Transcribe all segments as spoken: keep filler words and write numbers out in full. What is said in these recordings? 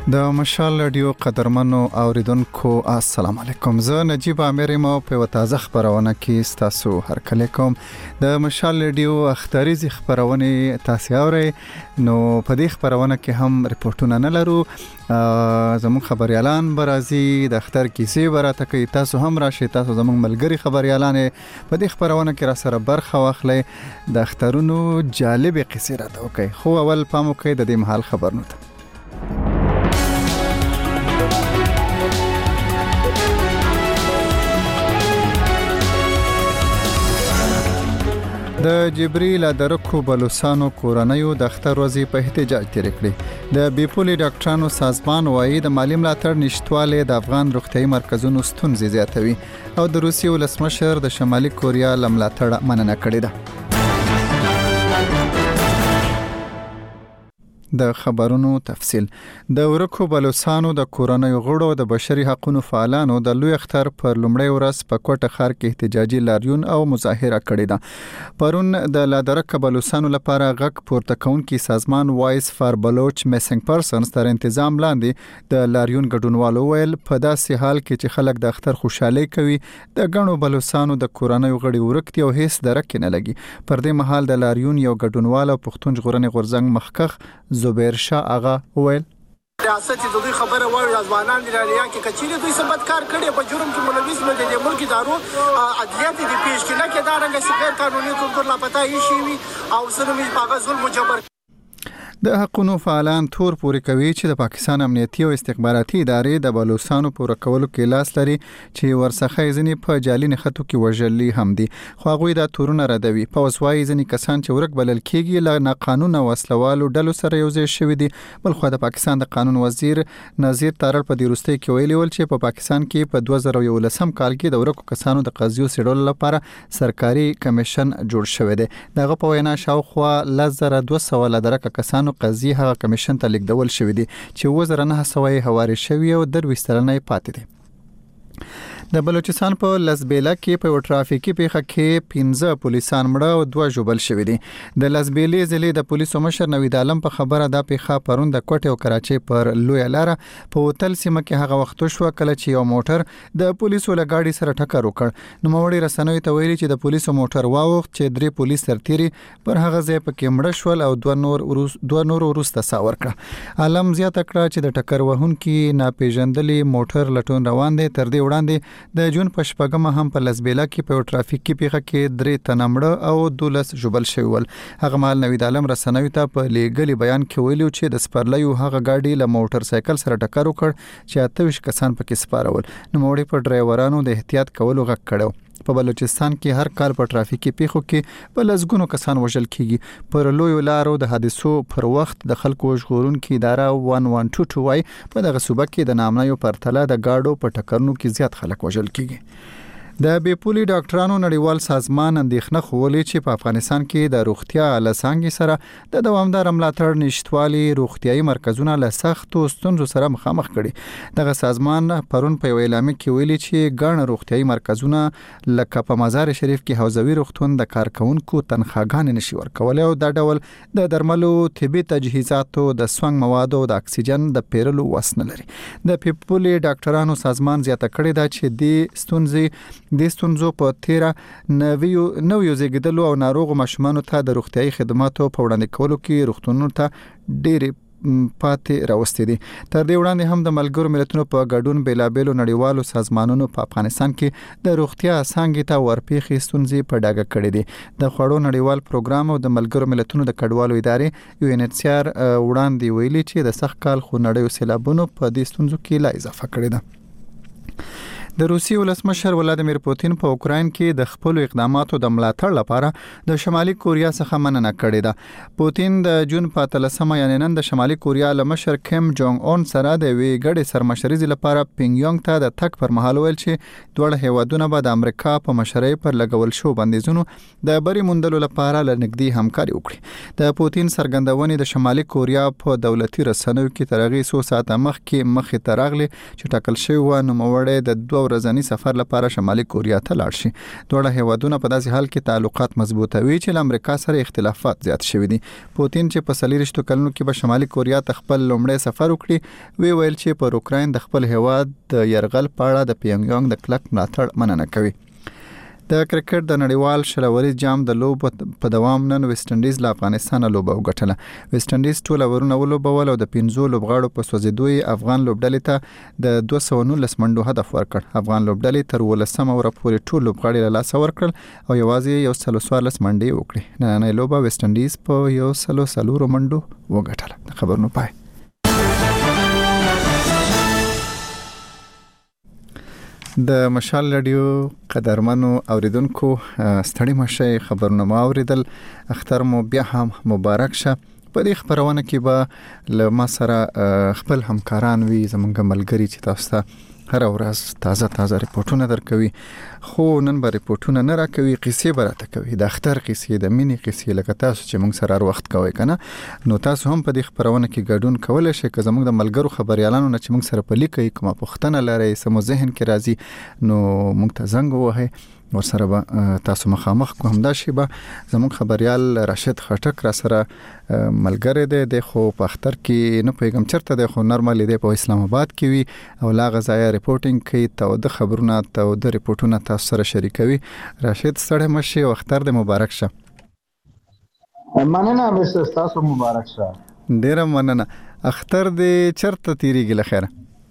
د مشال رادیو قدرمنو اوریدونکو السلام علیکم. زه نجیب امیر مو په تازه خبرونه کې تاسو هر کله کوم. د مشال رادیو اختریزي خبرونه تاسو اورئ. نو په دې خبرونه کې هم ریپورتونه نه لرو. زموږ خبريالان برازي د اختر کیسې ورته کوي. تاسو هم راشئ، تاسو زموږ ملګری خبريالان په دې خبرونه کې را سره برخه واخلئ. د اخترونو جالب قصې راته وکړئ. خو اول پام وکړئ د دې محل خبرونه ته. د جبريل درکو بلوسانو کورنیو د اختر ورځې په احتجاج تیر کړی. د بیپولي ډاکټرانو سازمان وايي د مالی ملاتړ نشټواله د افغان روغتيایي مرکزونو ستونزې زیاتوي او د روسیې ولسمشر د شمالي کوریا لملاتړ مننه کړې ده. د خبرونو تفصيل. د ورکو بلوسانو د کورنیو غړو د بشري حقوقو فعالانو د لوی اختر پر لومړی ورځ په کوټه ښار کې احتجاجي لاریون او مظاهره کړې ده. پرون د لادرک بلوسانو لپاره غک پورته کونکي سازمان وایس فار بلوچ میسنګ پرسنز تر تنظیم لاندې د لاریون ګډونوالو ویل په داسې حال کې چې خلک د اختر خوشحالي کوي د غنو بلوسانو د کورنیو غړي ورکتي او هیڅ درک نه لګي. پر دې مهال د لاریون یو ګډونوال پښتون ژغورنې غورځنګ مخکخ زبیر شاه آغا ویل ریاست د دوی خبره وایي ځوانان د ریا کې کچېره دوی سبت کار کړي په جرم کې ملوث نه دي. د ملک ادارو عدلیات دي پیش کې نه کې دا رنګ سپیر قانوني کنټرول لا پتا یې شي وي او سره په ظلم مجبر. د حقوقو فعالان تور پوري کوي چې د پاکستان امنیتي او استخباراتي ادارې د بلوچستانو پورې کولو کې لاس لري چې ورڅخه ځنی په جالي نخټو کې وژلي هم دي. خو هغه د تورونه ردوي. په وسوای ځنی کسان چې ورک بلل کېږي له ناقانونه وسلوالو ډلو سره یوځای شوی دي. بل خو د پاکستان د قانون وزیر نذیر تارړ په دیروستي کې ویلي ول چې په پاکستان کې په دوه زره یولسم کال کې د ورکو کسانو د قضیو سړول لپاره سرکاري کمیشن جوړ شوی دی. دغه په وینا شاوخوا لزر دوه سوه لدرک کسانو قضیه هغه کمیشن ته لیکدول شوی دي چې وزره نه سوي حواله شوی او درويستلنه پاتې دي. د بلوچستان په لزبیلا کې په ټرافیکي پیښه کې پنځه پولیسان مړه او دوه ژوبل شوی دي. د لزبیلې ضلع د پولیسو مشر نوید عالم په خبره دا پیښه پرون د کوټه او کراچۍ پر لوی لار په هوتل سیمه کې هغه وخت شو کله چې یو موټر د پولیسو لګاډي سره ټکر وکړ. نو موړي رسنوي ته ویلي چې د پولیسو موټر واوخت چې درې پولیس ترتيري پر هغه ځای په کې مړه شول او دوه نور وروس دوه نور ورسته ساور کړ. عالم زیاته کړه چې د ټکر وهونکي ناپېژندلي موټر لټون روان دي. تر دې وړاندې د جون په شپږمه هم په لزبیلا کې په ټرافیکي پیښه کې درې تنه مړه او دولس ژوبل شوي ول. هغه مال نوید عالم رسنوي ته په لیګلي بیان کې ویلو چې د سپرلیو هغه گاډي له موټر سایکل سره ټکر وکړ چې اته ویشت کسان پکې سپارول. نو موړي په ډرایورانو د احتیاط کولو غږ کړو. په بلوچستان کې هر کال په ټرافیکي پیښو کې په لزګونو کسان وژل کیږي. پر لوی لارو د حادثو پر وخت د خلکو ژغورونکو اداره یک یک دو دو وايي په دغه صوبه کې د نامنیو پرتله د گاډو په ټکرونو کې زیات خلک وژل کیږي. د بیپولي ډاکټرانو نړیوال سازمان اندېښنه خولي چې په افغانستان کې د روغتیا لسانګي سره د دوامدار ملاتړ نشټوالي روغتيایي مرکزونه له سختو ستونزو سره مخامخ کړي. دغه سازمان پرون په اعلان کې ویلي چې ګڼ روغتيایي مرکزونه لکه په مزار شریف کې حوزوي روغتون د کارکونکو تنخواګان نشي ورکول او د ډول د درملو طبي تجهیزاتو د سونګ موادو د اکسیجن د پیرلو وسن لري. د بیپولي ډاکټرانو سازمان زیاته کړی دا چې د ستونزې د ستونزو په تیرا نویو نویو زیږیدلو او ناروغ ماشومانو ته د روغتيایي خدماتو په وړاندې کولو کې روغتونونو ته ډېر پاتې راوستي دي. تر دې وړاندې هم د ملګرو ملتونو په ګډون بیلابېلو نړیوالو سازمانونو په افغانستان کې د روغتیا څنګه ته ورپېخي ستونزې په ډاګه کړې دي. د خوړو نړیوال پروګرام او د ملګرو ملتونو د کډوالو ادارې یو ان ایچ سی آر وړاندې ویلي چې د سخت کال خو نړیو سیلابونو په دې ستونزو کې لا اضافه کړې ده. د روسیې ولسمشر ولادیمیر پوتین په اوکراین کې د خپل اقداماتو د ملاتړ لپاره د شمالي کوریا څخه مننه کړې ده. پوتین د جون په اتلسمه یعنی نن د شمالي کوریا لمشر کیم جونګ اون سره د وی ګډې سرمشرۍ لپاره پینګ یونګ ته د تک پر مهال ویل چې دوه هیوادونه به د امریکا په مشرۍ پر لګول شو بندیزونو د بری موندلو لپاره لنګدي همکاري وکړي. د پوتین سرګندونې د شمالي کوریا په دولتي رسنیو کې ترغه څو ساعت مخکې مخې ترغلي چې ټاکل شوی و نو موړې د دوه ورځنی سفر لپاره شمالي کوریا ته لاړ شي. دوه هیوادونه په داسې حال کې تعلقات مضبوطوي چې له امریکا سره اختلافات زیات شوي دي. پوتین چې په څلورشتو کلونو کې به شمالي کوریا ته خپل لومړی سفر وکړي، وی ویل چې پر اوکراین د خپل هیواد د یرغل په اړه د پیونګیانګ د کلک ملاتړ مننه کوي. د کرکټ د نړیوال شلوري جام د لوبو په دوام نن ویسټ انډیز له افغانستان لوبه وګټله. ویسټ انډیز ټول ورونه ولوبول او د پنځو لوبغاړو په سوځیدوي افغان لوبډلې ته د دوه سوه نولس منډو هدف ورکړ. افغان لوبډلې تر ولسمه ور پورې ټول لوبغاړي له لاس ورکړل او یوازې یو سلو څوارلس منډې وکړې. نننۍ لوبه ویسټ انډیز په یو سلو څلور منډو وګټله. خبرونه پای. د مشال رادیو قدرمنو اوریدونکو ستړي مشه خبرونه مو اوریدل. اختر مو بیا هم مبارک شه. په دې خبرونه کې به له ما سره خپل همکاران وي، زمونږ ملګري چې تاسو ته هر ورځ تازه تازه ریپورتونه درکوي. خو نن به ریپورتونه نه راکوي، قصې به راته کوي، د اختر قصې، د مینې قصې، لکه تاسو چې موږ سره هر وخت کوي کنه. نو تاسو هم په دې خبرونه کې ګډون کولای شئ. که زموږ د ملګرو خبريالانو نه چې موږ سره په لیکي کومه پوښتنه لري، سمو ذهن کې راځي، نو موږ ته زنګ ووهئ، ورسره به تاسو مخامخ کو. همدا شی به زموږ خبريال راشد خټک را سره ملګری دی. د خو په اختر کې نه پیغام چرته دی، خو نورمالي دی په اسلام آباد کې وي او لا غزایا ریپورتینګ کوي، ته د خبرونه ته د ریپورتونه تاسو سره شریکوي. راشد ستړي مشه او اختر دې مبارک شه. مننه مستر، تاسو مبارک شه. ډیره مننه. اختر دې چرته تیریږي لخيره؟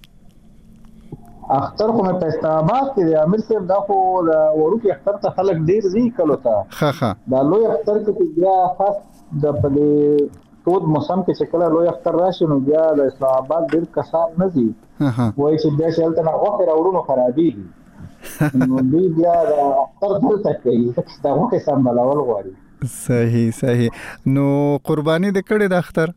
اختر خو په اسلام آباد کې دی امیر صاحب. دا خو د وړوکی اختر ته خلک ډیر زی کلو ته ها ها دا لوی اختر کې بیا خاص د په تود موسم کې چې کله لوی اختر راشي نو بیا د اسلام آباد ډیر کسان نه دي وایي چې بیا شلته نه وخت راوړو خرابېږي نو دوی بیا د اختر دلته کوي دا وخت سمبالول غواړي. صحیح صحیح. نو قرباني د کړي د اختر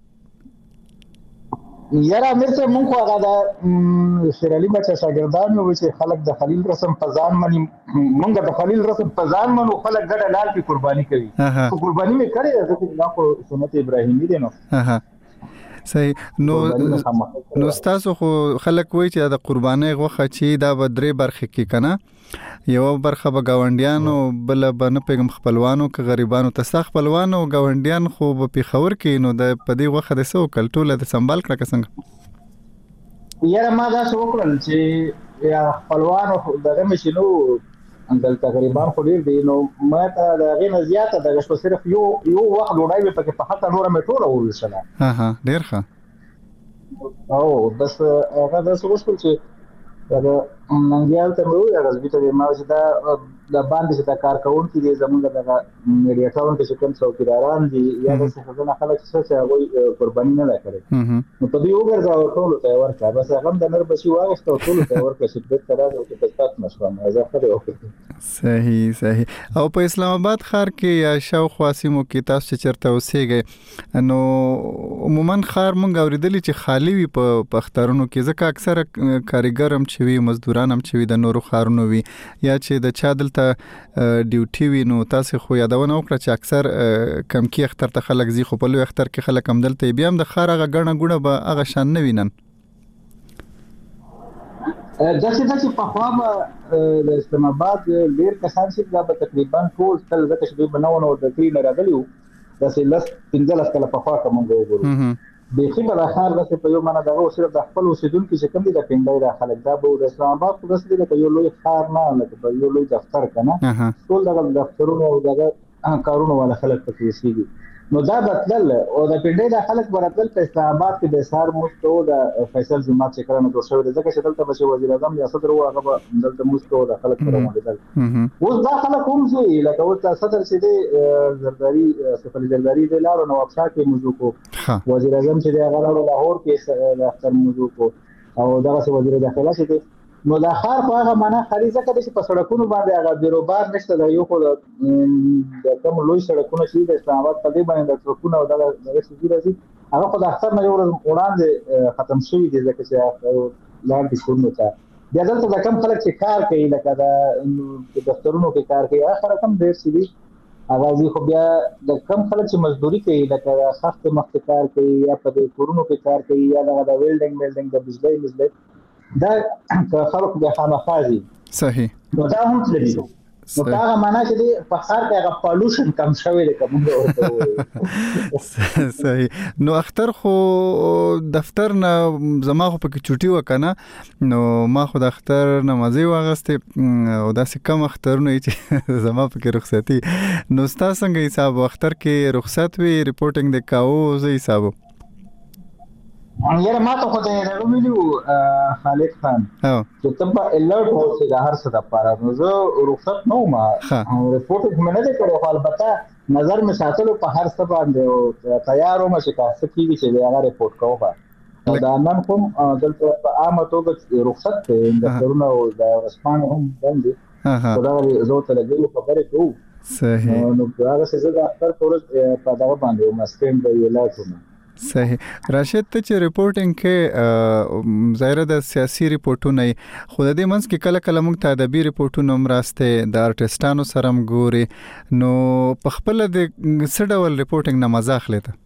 یاره امیر صاحب مونږ خو هغه د شیرعلي بچه شاګردان یو چې خلک د خلیل رسم په ځان مني، مونږ د خلیل رسم په ځان منو، خلک ګډه لال کې قرباني کوي. خو قرباني مې کړې ده ځکه دا خو سنت ابراهیمي دی. نو صحیح. نو نو تاسو خو خلک وایي چې د قرباني غوښه چې دا به درې برخې کې کنه، یو برخه به گاونډیانو، بل به نه پیغام خپلوانو که غریبانو. تاسو خپلوانو او گاونډیان خو په پیښور کې نو د پدې وخت د سو کلټوله د سنبال کړه څنګه؟ یاره ما دا څه وکړل چې یا خپلوانو دغه مشینو اندل تقریبا خو ډیر دی، نو ما ته د غینه زیاته دغه شو صرف یو یو وخت ډوډۍ په کې په حتی نور مې ټوله ورسله. ها ها ډیر ښه. او بس هغه د څه وشول چې دا ننګیال ته مو یا غزبي ته ما چې دا د باندې چې دا کار کوونکي دي زمونږ د میډیا ټاون کې چې کوم څوکیداران دي یا د څه څه خلک چې هغه قرباني نه لکړي نو په دې وګرځاو ټول ته ورکړه. بس هغه د نر بشي واغسته ټول ته ورکړه چې د تر راځي چې پښتات نشوم ازه خبره وکړه. صحیح صحیح. او په اسلام آباد ښار کې یا شاوخوا سیمو کې تاسو چې چرته اوسېږئ نو عموما ښار مونږ اوریدلی چې خالی وي په پختارونو کې، ځکه اکثره کاریګر هم چې وي، مزدوران هم چې وي د نورو ښارونو وي، یا چې د چا دلته ډیوټي وي. نو تاسو خو یادونه وکړه چې اکثر کم کې اختر ته خلک زی، خو په لوی اختر کې خلک هم دلته بیا هم د ښار هغه ګڼه ګوڼه به هغه شان نه وینن. داسې داسې پخوا به د اسلام آباد ډېر کسان چې دا به تقریبا ټول تل ځکه چې دوی به نو نو د دوی نه راغلي وو، داسې لس پنځلس کاله پخوا که مونږ وګورو بیخي به دا ښار داسې په یو معنی دغه صرف د خپل اوسېدونکي چې کوم دي د پنډۍ دا خلک دا به د اسلام آباد خو داسې دی لکه یو لوی ښار نه، لکه په یو لوی دفتر که نه ټول دغه دفترونه او دغه کارونه والا خلک پکې اوسېږي. نو دا به تلل او د پنډۍ دا خلک به راتلل په اسلام آباد کې د سهار مونځ کوو د فیصل جومات چې کله نه جوړ شوی دی، ځکه چې دلته به چې وزیر اعظم یا صدر و هغه به دلته مونځ کوو د خلک سره ومونډېدل. اوس دا خلک هم ځي لکه اوس دا صدر چې دی زرداري سیف علي زرداري دی لاړو نواب شاه کې مونځ وکړو، وزیر اعظم چې دی هغه لاړو لاهور کې د اختر مونځ وکړو، او دغسې وزیر داخله چې دی. نو دا ښار په هغه معنا خالي ځکه دی چې په سړکونو باندې هغه بیروبار نشته. دا یو خو د کوم لوی سړکونه چې د اسلام آباد په دې باندې د ټرکونه او دغه دغه څه راځي هغه خو د اختر نه یو ورځ وړاندې ختم شوي دي، ځکه چې لاړ دي کورونو ته. بیا دلته د کم خلک چې کار کوي لکه د دفترونو کې کار کوي هغه خلک هم ډېر څه دي هغه ځي، خو بیا د کم خلک چې مزدوري کوي لکه د خښت مخکې کار کوي یا په دې کورونو کې کار کوي یا دغه د ویلډینګ ویلډینګ د بجلۍ بجلۍ دا که خلکو بیا خامخا ځي صحیح نو دا هم تللی نو هغه معنا چې دی په ښار کې هغه پالوشن کم شوی دی کوم ورته صحیح. نو اختر خو دفتر نه زما خو پکې چټي وکنه نو ما خو د اختر نه مزه واغسته او داسې کم اخترونه چې زما پکې رخصتي نو تاسو څنګه حساب اختر کې رخصت وی ریپورټینګ د کاو زې حسابو یاره ما ته خو ته ویلو خالد خان چې تبا الرټ اوسه د هر څه لپاره نو زه رخصت نو ما ریپورټ مې نه کړو خو البته نظر مې ساتلو په هر څه باندې او تیار وم چې تاسو کیږي چې هغه ریپورټ کوو دا نن کوم دلته په عامه توګه رخصت دی د کرونا او د رسپان هم باندې دا زه ته لګي خبره کوم صحیح نو هغه څه زه د اختر پورې په دا باندې مسکین دی ولایتونه صحیح. راشد ته چې ریپورټینګ کې ظاهر د سیاسي ریپورټونه خو د دې منځ کې کله کله موږ ته ادبي ریپورټونه هم راسته د ارټیسټانو سره هم ګوري نو په خپل د څه ډول ریپورټینګ نه مزه اخلي ته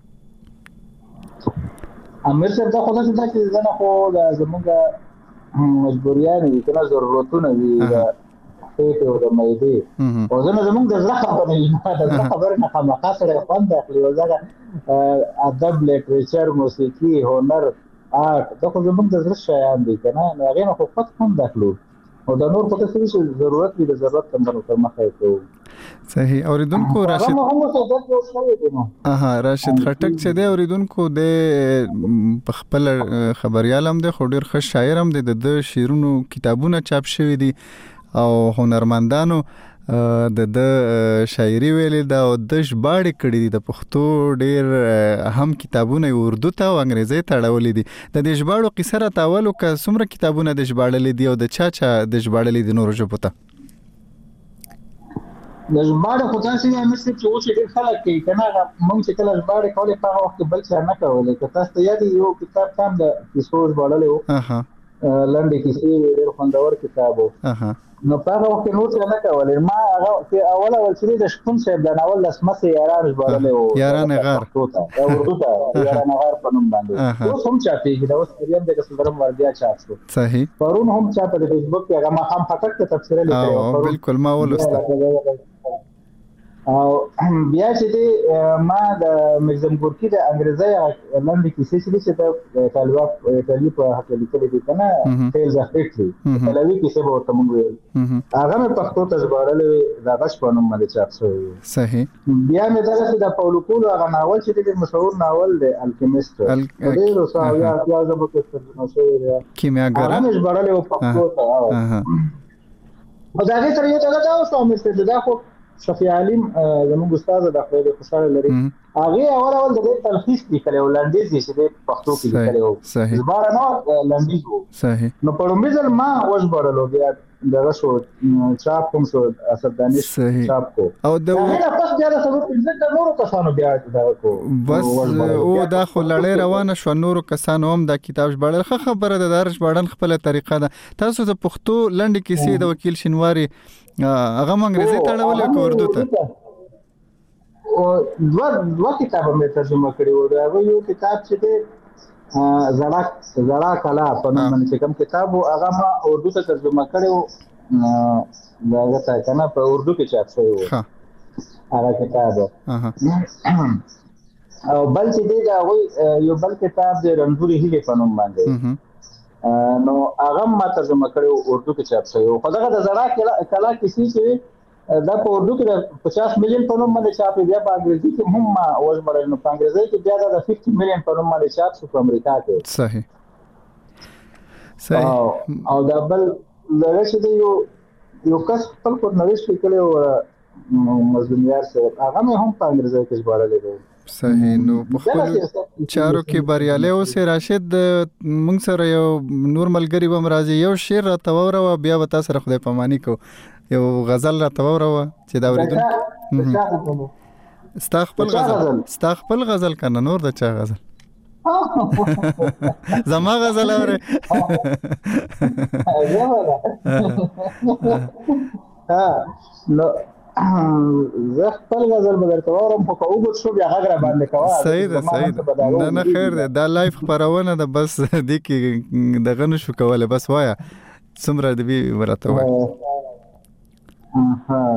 امیر صاحب دا خو دا چې زنه خو د زموږ مجبوریان دي کنه ضرورتونه دي ته او د مېدی او زنه زموږ د زړه خبرې د زړه خبرې نه خامخا سره خوند اخلي او ځکه ادب لیټریچر موسیقي هنر آرټ دا خو زموږ د زړه شیان دي کنه هغه نه خو خپل خوند اخلو او د نور په څه شي ضرورت دي د ضرورت تمنو تر مخه کوو صحیح. اوریدونکو راشد اها راشد خټک چې دی اوریدونکو د خپل خبريال هم دی خو ډیر ښه شاعر هم دی د شعرونو کتابونه چاپ شوی دي او هنرمندانو د د شاعري ویلې دا او د ژباړې کړې دي د پښتو ډېر هم کتابونه اردو ته او انګریزي ته اړولې دي د دې ژباړو قصه را تاولو که څومره کتابونه د ژباړلې دي او د چا چا د ژباړلې دي نور ژبو ته د ژباړې خو تاسو یې مست چې اوس ډېر خلک کوي کنه موږ چې کله ژباړې کولې په هغه وخت بل څه نه کولې که تاسو ته یاد یو کتاب تام د کیسو ژباړلې وو اها لنډې کیسې ډېر خوندور کتاب وو اها نو په هغه وخت نو څه نه کولې ما هغه چې اول اول چې د شپون صاحب د ناول لسمسه یاران ژباړلې وو یاران غار اردو ته یاران غار په نوم باندې اوس هم چاپېږي دا اوس پریم د کسلرم وردیا چاپ شو صحیح پرون هم چاپ د فیسبوک کې هغه ما هم فقط تفسیر لیکلی او بالکل ما ولسته او بیا چې ما د مګزم ګورکی د انګریزي لنډې کیسې چې د طالبا ایتالي په حق لیکلې دي کنه تیل ځخېټلي طالبي کیسې به ورته موږ ویل هغه مې پښتو ته ژباړلې دا غش په نوم باندې چاپ شوی صحیح. بیا مې دغه د پاولو کولو هغه ناول چې د مشهور ناول دی الکیمیست ډېر اوسه یا یا زبر کې ترجمه شوی دی کیمیاګر هغه مې ژباړلې په پښتو ته او دا هغه سره یو څه دا اوسه مې دا خو شفیع علیم زموږ استاد د خپل خوشاله لري هغه اول اول د تلخیص لیکلی او لنډیز یې د پښتو کې لیکلی او زبر نه لنډیز وو صحیح. نو په لومړي ما وژبړلو بیا دغه شو چاپ کوم شو اثر دانش چاپ کو او د هغه پس بیا د سبب د نورو کسانو بیا دا کو بس او دا خو لړۍ روانه شو نورو کسانو هم دا کتاب ژباړل ښه خبره ده دارش ژباړن خپل طریقه ده تاسو د پښتو لنډ کیسې د وکیل شینواری هغه انګریزي ته اړولې کو اردو ته او دوه دوه کتابه مې ترجمه کړی و دا یو کتاب چې دی زړه زړه کلا په نوم باندې کوم کتاب هغه ما اردو ته ترجمه کړی و دا هغه کنه په اردو کې چاپ شوی و هغه کتاب او بل چې دی دا یو بل کتاب دی رنځوري هیله په نوم باندې نو هغه ما ترجمه کړو اردو کې چاپ شوی خو دغه د زړه کلا کیسې چې دا په اردو کې پچاس میلیون په نوم باندې چاپ بیا په انګریزي کې هم ما وژبړل نو په انګریزي کې بیا د پنځه میلیون په نوم باندې چاپ شو په امریکا کې صحیح صحیح او دا بل دغه چې یو یو کس خپل کو نوښت کړي او مزدمیار سره هغه هم په انګریزي کې ژباړل دي صحیح. نو په خپل چارو کې بریاله اوسه راشد موږ سره یو نور ملګری بم راځي یو شعر را توره او بیا وتا سره خدای پامانی کو یو غزل را توره چې دا اوریدونکو استغفر غزل استغفر غزل کنه نور د چا غزل زما غزل اوره ها نو زه خپل غزل بدر کوم په کوګو شو بیا غږ را باندې کوه صحیح ده صحیح ده نه نه خیر ده دا لایف خبرونه ده بس د کې دغه نشو کوله بس وایا څومره دی ورته وای ها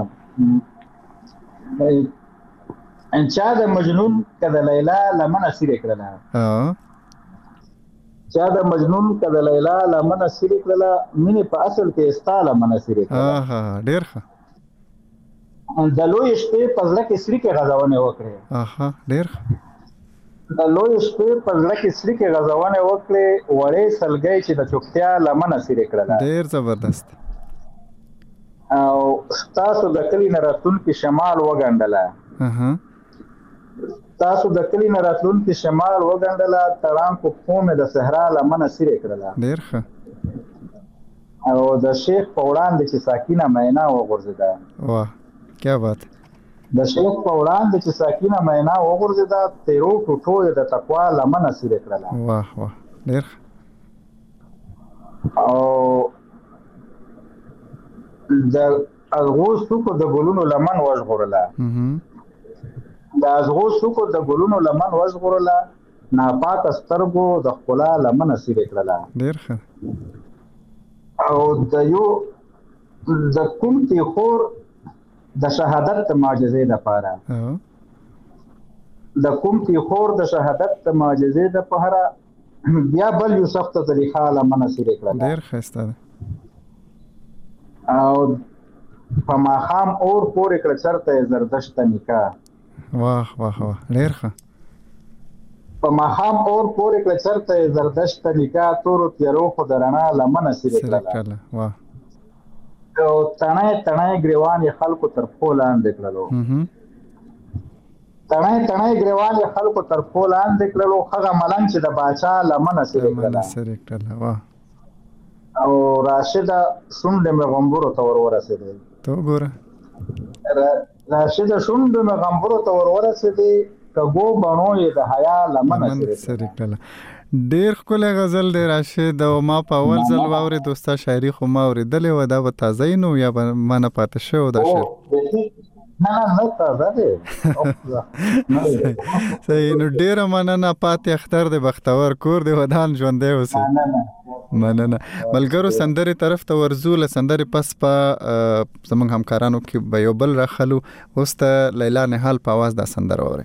ان چا د مجنون کده لیلا لمن اسیر کړل ها چا د مجنون کده لیلا لمن اسیر کړل مینه په اصل کې استاله من اسیر کړل ها ها ډیر ښه د لوی شپې په ځل کې سری کې غزاونه وکړي اها ډیر د لوی شپې په ځل کې سری کې غزاونه وکړي وړې سلګي چې د چوکتیا لمن اسیر کړل ډیر زبردست او تاسو د کلی نه راتلون کې شمال وګڼډله اها تاسو د کلی نه راتلون کې شمال وګڼډله تړان کو قوم د صحرا لمن اسیر کړل ډیر ښه او د شیخ په وړاندې چې ساکینه مینا وغورځیده واه کیا بات د شیخ په وړاندې چې ساکینه مینا وغورځیده تیرو ټوټو د تقوا لمن اسیر کړل واه واه ډیر او د ازغو سوکو د ګلونو لمن وژغورله د ازغو سوکو د ګلونو لمن وژغورله ناپاک سترګو د ښکلا لمن اسیر کړله ډیر ښه او د یو د کوم کې خور د شهادت معجزې لپاره د کوم کې خور د شهادت معجزې لپاره بیا بل یو سخت طریقه لمن اسیر کړله ډیر ښه او په ماخام اور پورې کړ چرته زردشت نکاح واه واه واه ډیر ښه په ماخام اور پورې کړ چرته زردشت نکاح تور تیرو خو درنا لمن اسیر کړل واه او تڼای تڼای ګریوان خلکو تر پولان دکړلو تڼای تڼای ګریوان خلکو تر پولان دکړلو هغه ملنګ چې د باچا لمن اسیر کړل واه او راشد شونډه مې غمبورو ته ور ورسېدل ته ګوره راشد شونډه مې غمبورو ته ور ورسېدل کګو بڼو یې د حیا لمن سره کړل ډیر ښکلی غزل دی راشد او ما په اول ځل واورېد دوستا شاعري خو ما اورېدلې وه دا به تازه نو یا به ما نه پاتې شوی دا شعر نه نه تازه دی صحیح نو ډیره مننه پاتې اختر دی بختور کور دی ودان ژوندی اوسې مننه ملګرو سندرې طرف ته ورځو له سندرې پس په زموږ همکارانو کې به یو بل راخلو اوس ته لیلا نهال په اواز دا سندره واورئ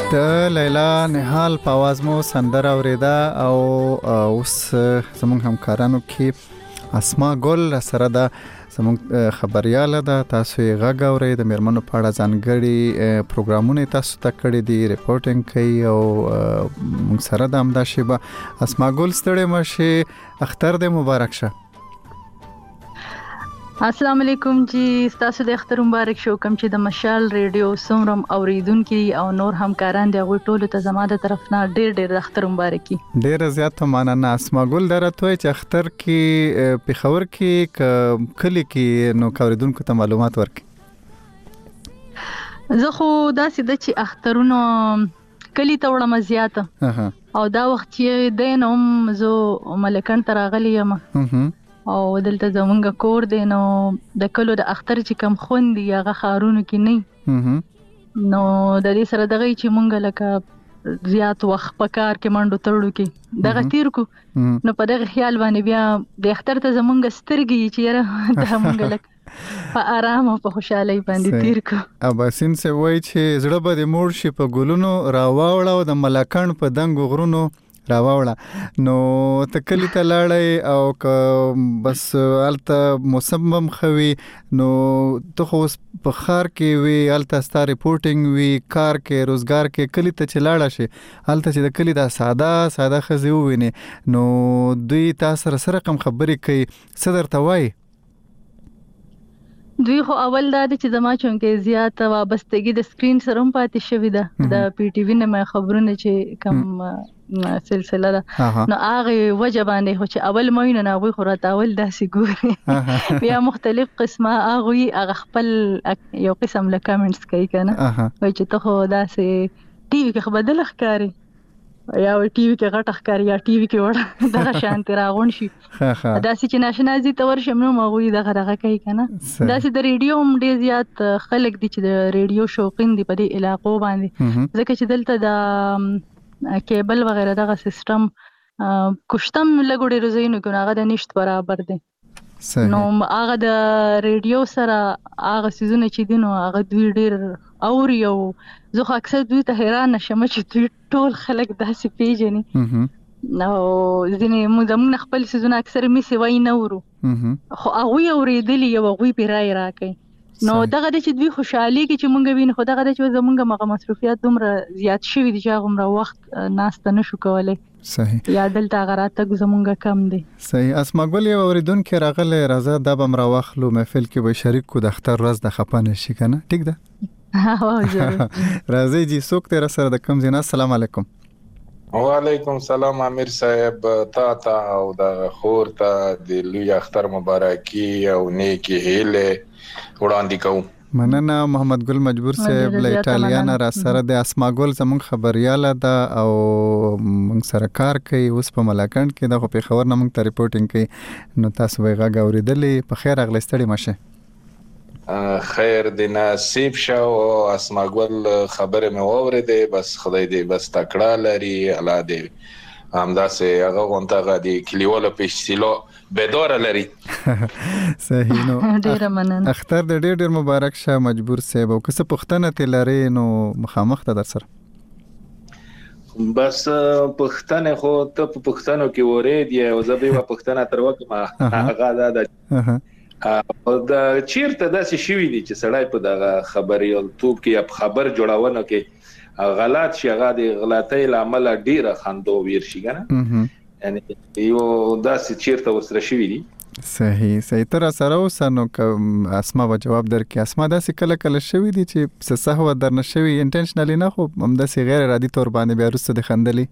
د لیلا نهال په आवाज مو سندره اوریدا او اوس زموږ همکارانو کې اسما ګل سره د زموږ خبرياله ده. تاسو یې غږ اورئ، د میرمنو په اړه ځانګړي پروګرامونه تاسو ته کړی دي، ریپورټینګ کوي او موږ سره د همدا شیبه. اسما ګل ستړي مشه، اختر دې مبارک شه. السلام علیکم جی، تاسو د اختر مبارک شو. کوم چې د مشال ریډیو سومرم اوریدونکو او نور همکاران دی غوي ټولو ته زما د طرف نه ډیر ډیر د اختر مبارکي. ډیر زیات مننه. اسما ګل درته چې اختر کې په خبر کې کلی کې نو اوریدونکو ته معلومات ورکړي. زه خو داسې د چې اخترونو کلی ته وړم زیاته او دا وخت چې د نوم زه ملکان تراغلی یم او دلته زمونږ کور دی، نو د کلو د اختر چې کم خوندي هغه خارونو کې نه، نو د دې سره دغه چې مونږ لکه زیات وخت په کار کې منډو تړو کې دغه تیر کو، نو په دغه خیال باندې بیا د اختر ته زمونږ سترګې چې یاره د مونږ لکه په آرام او په خوشحالۍ باندې تیر کو. اباسین سه وای چې زړه به د مور شي په ګلونو راواوړه او د ملکان په دنګ غرونو راواوړه. نو تکلی ته لاړې او که بس الته موسم هم خوي، نو ته خو په خار کې وی الته ستا ریپورټینګ وی کار کې روزګار کې کلی ته چلاړه شي، الته چې د کلی دا ساده ساده خزي ویني، نو دوی تاسو سره سره کم خبرې کوي صدر توای. دوی خو اول دا چې زما چونکه زیات وابستګي د سکرین سره هم پاتې شوې ده، د پی ټی وی نه خبرونه چې کم سلسله ده، نو هغه وجه باندې خو چې اول مې نه هغه خو راتاول داسې ګوري بیا مختلف قسمه هغه هغه خپل یو قسم له کمنټس کوي کنه، وای چې ته خو داسې ټي وی کې خبردل ښکاری یا ټي وی کې غټ ښکاری یا ټي وی کې وړ دغه شانتي راغون شي داسې چې ناشنازي تور شمنو مغوي دغه دغه کوي کنه. داسې د ریډیو هم ډیر زیات خلک دي چې د ریډیو شوقین دي په دې علاقو باندې، ځکه چې دلته د کیبل وغیرہ دغه سیستم کوشتم لګوډي روزینو کې هغه د نشټ برابر دي، نو هغه د ریډیو سره هغه سيزونه چې دي نو هغه دوی ډیر اوري او زه خو اکثر دوی ته حیران نشم چې دوی ټول خلک داسې پیژني، نو ځینې موږ زموږ خپل سيزونه اکثر می سی وای نه ورو خو هغه اوریدلی یو هغه پیرای راکې، نو دغه د چې دوی خوشحالي کې چې مونږ ویني، خو دغه د چې زمونږ مغه مصرفيات دومره زیات شوي دي چې هغه وخت ناشته نشو کولای. صحیح. یا دلته غراته زمونږ کم دي. صحیح. اسما ګل یو اوریدونکو راغله راځه د بم را واخلو محفل کې به شریک کو د اختر ورځ د خپانه شي کنه، ټیک ده؟ ها ضرور. راځي جی څوک تیر سره د کم زینا. السلام علیکم. وعلیکم سلام امیر صاحب، تا تا او د خور ته د لوی اختر مبارکي او نیکی هیله وړاندې کوم. مننه. محمد ګل مجبور صاحب له ایټالیا را سره د اسما ګل زموږ خبرياله ده او موږ سره کار کوي، اوس په ملاکنډ کې د خو په خبر نه موږ ته ریپورټینګ کوي، نو تاسو به غږ اوریدلې. په خیر اغلی ستړي مشه. خیر د نصیب شو. اسما ګل خبره مې واورېده، بس خدای دې بس تکړه لري، الله دې همداسې هغه غونټه د کلیوالو په شیلو بدور لري. صحیح. نو ډیر مننه. اختر دې ډیر ډیر مبارک شه مجبور صاحب، او کس پښتنه تلری نو مخامخ ته در سره بس پښتنه خو ته په پښتنو کې ورې دی او زه به پښتنه تر وکه هغه دا او دا چیرته داسې شوی دی چې سړی په دغه خبري او توپ کې یا خبر جوړاونه کې غلط شي، هغه د غلطۍ لامل ډیره خندو ویر شي کنه، یعنی یو داسې چیرته وسره شوی دی. صحیح. صحیح. تر سره وسنو ک اسما به جواب درکې. اسما داسې کله کله شوی دی چې څه سهو در نشوي انټنشنلی نه، خو هم داسې غیر ارادي تور باندې بیا رسته د خندلي.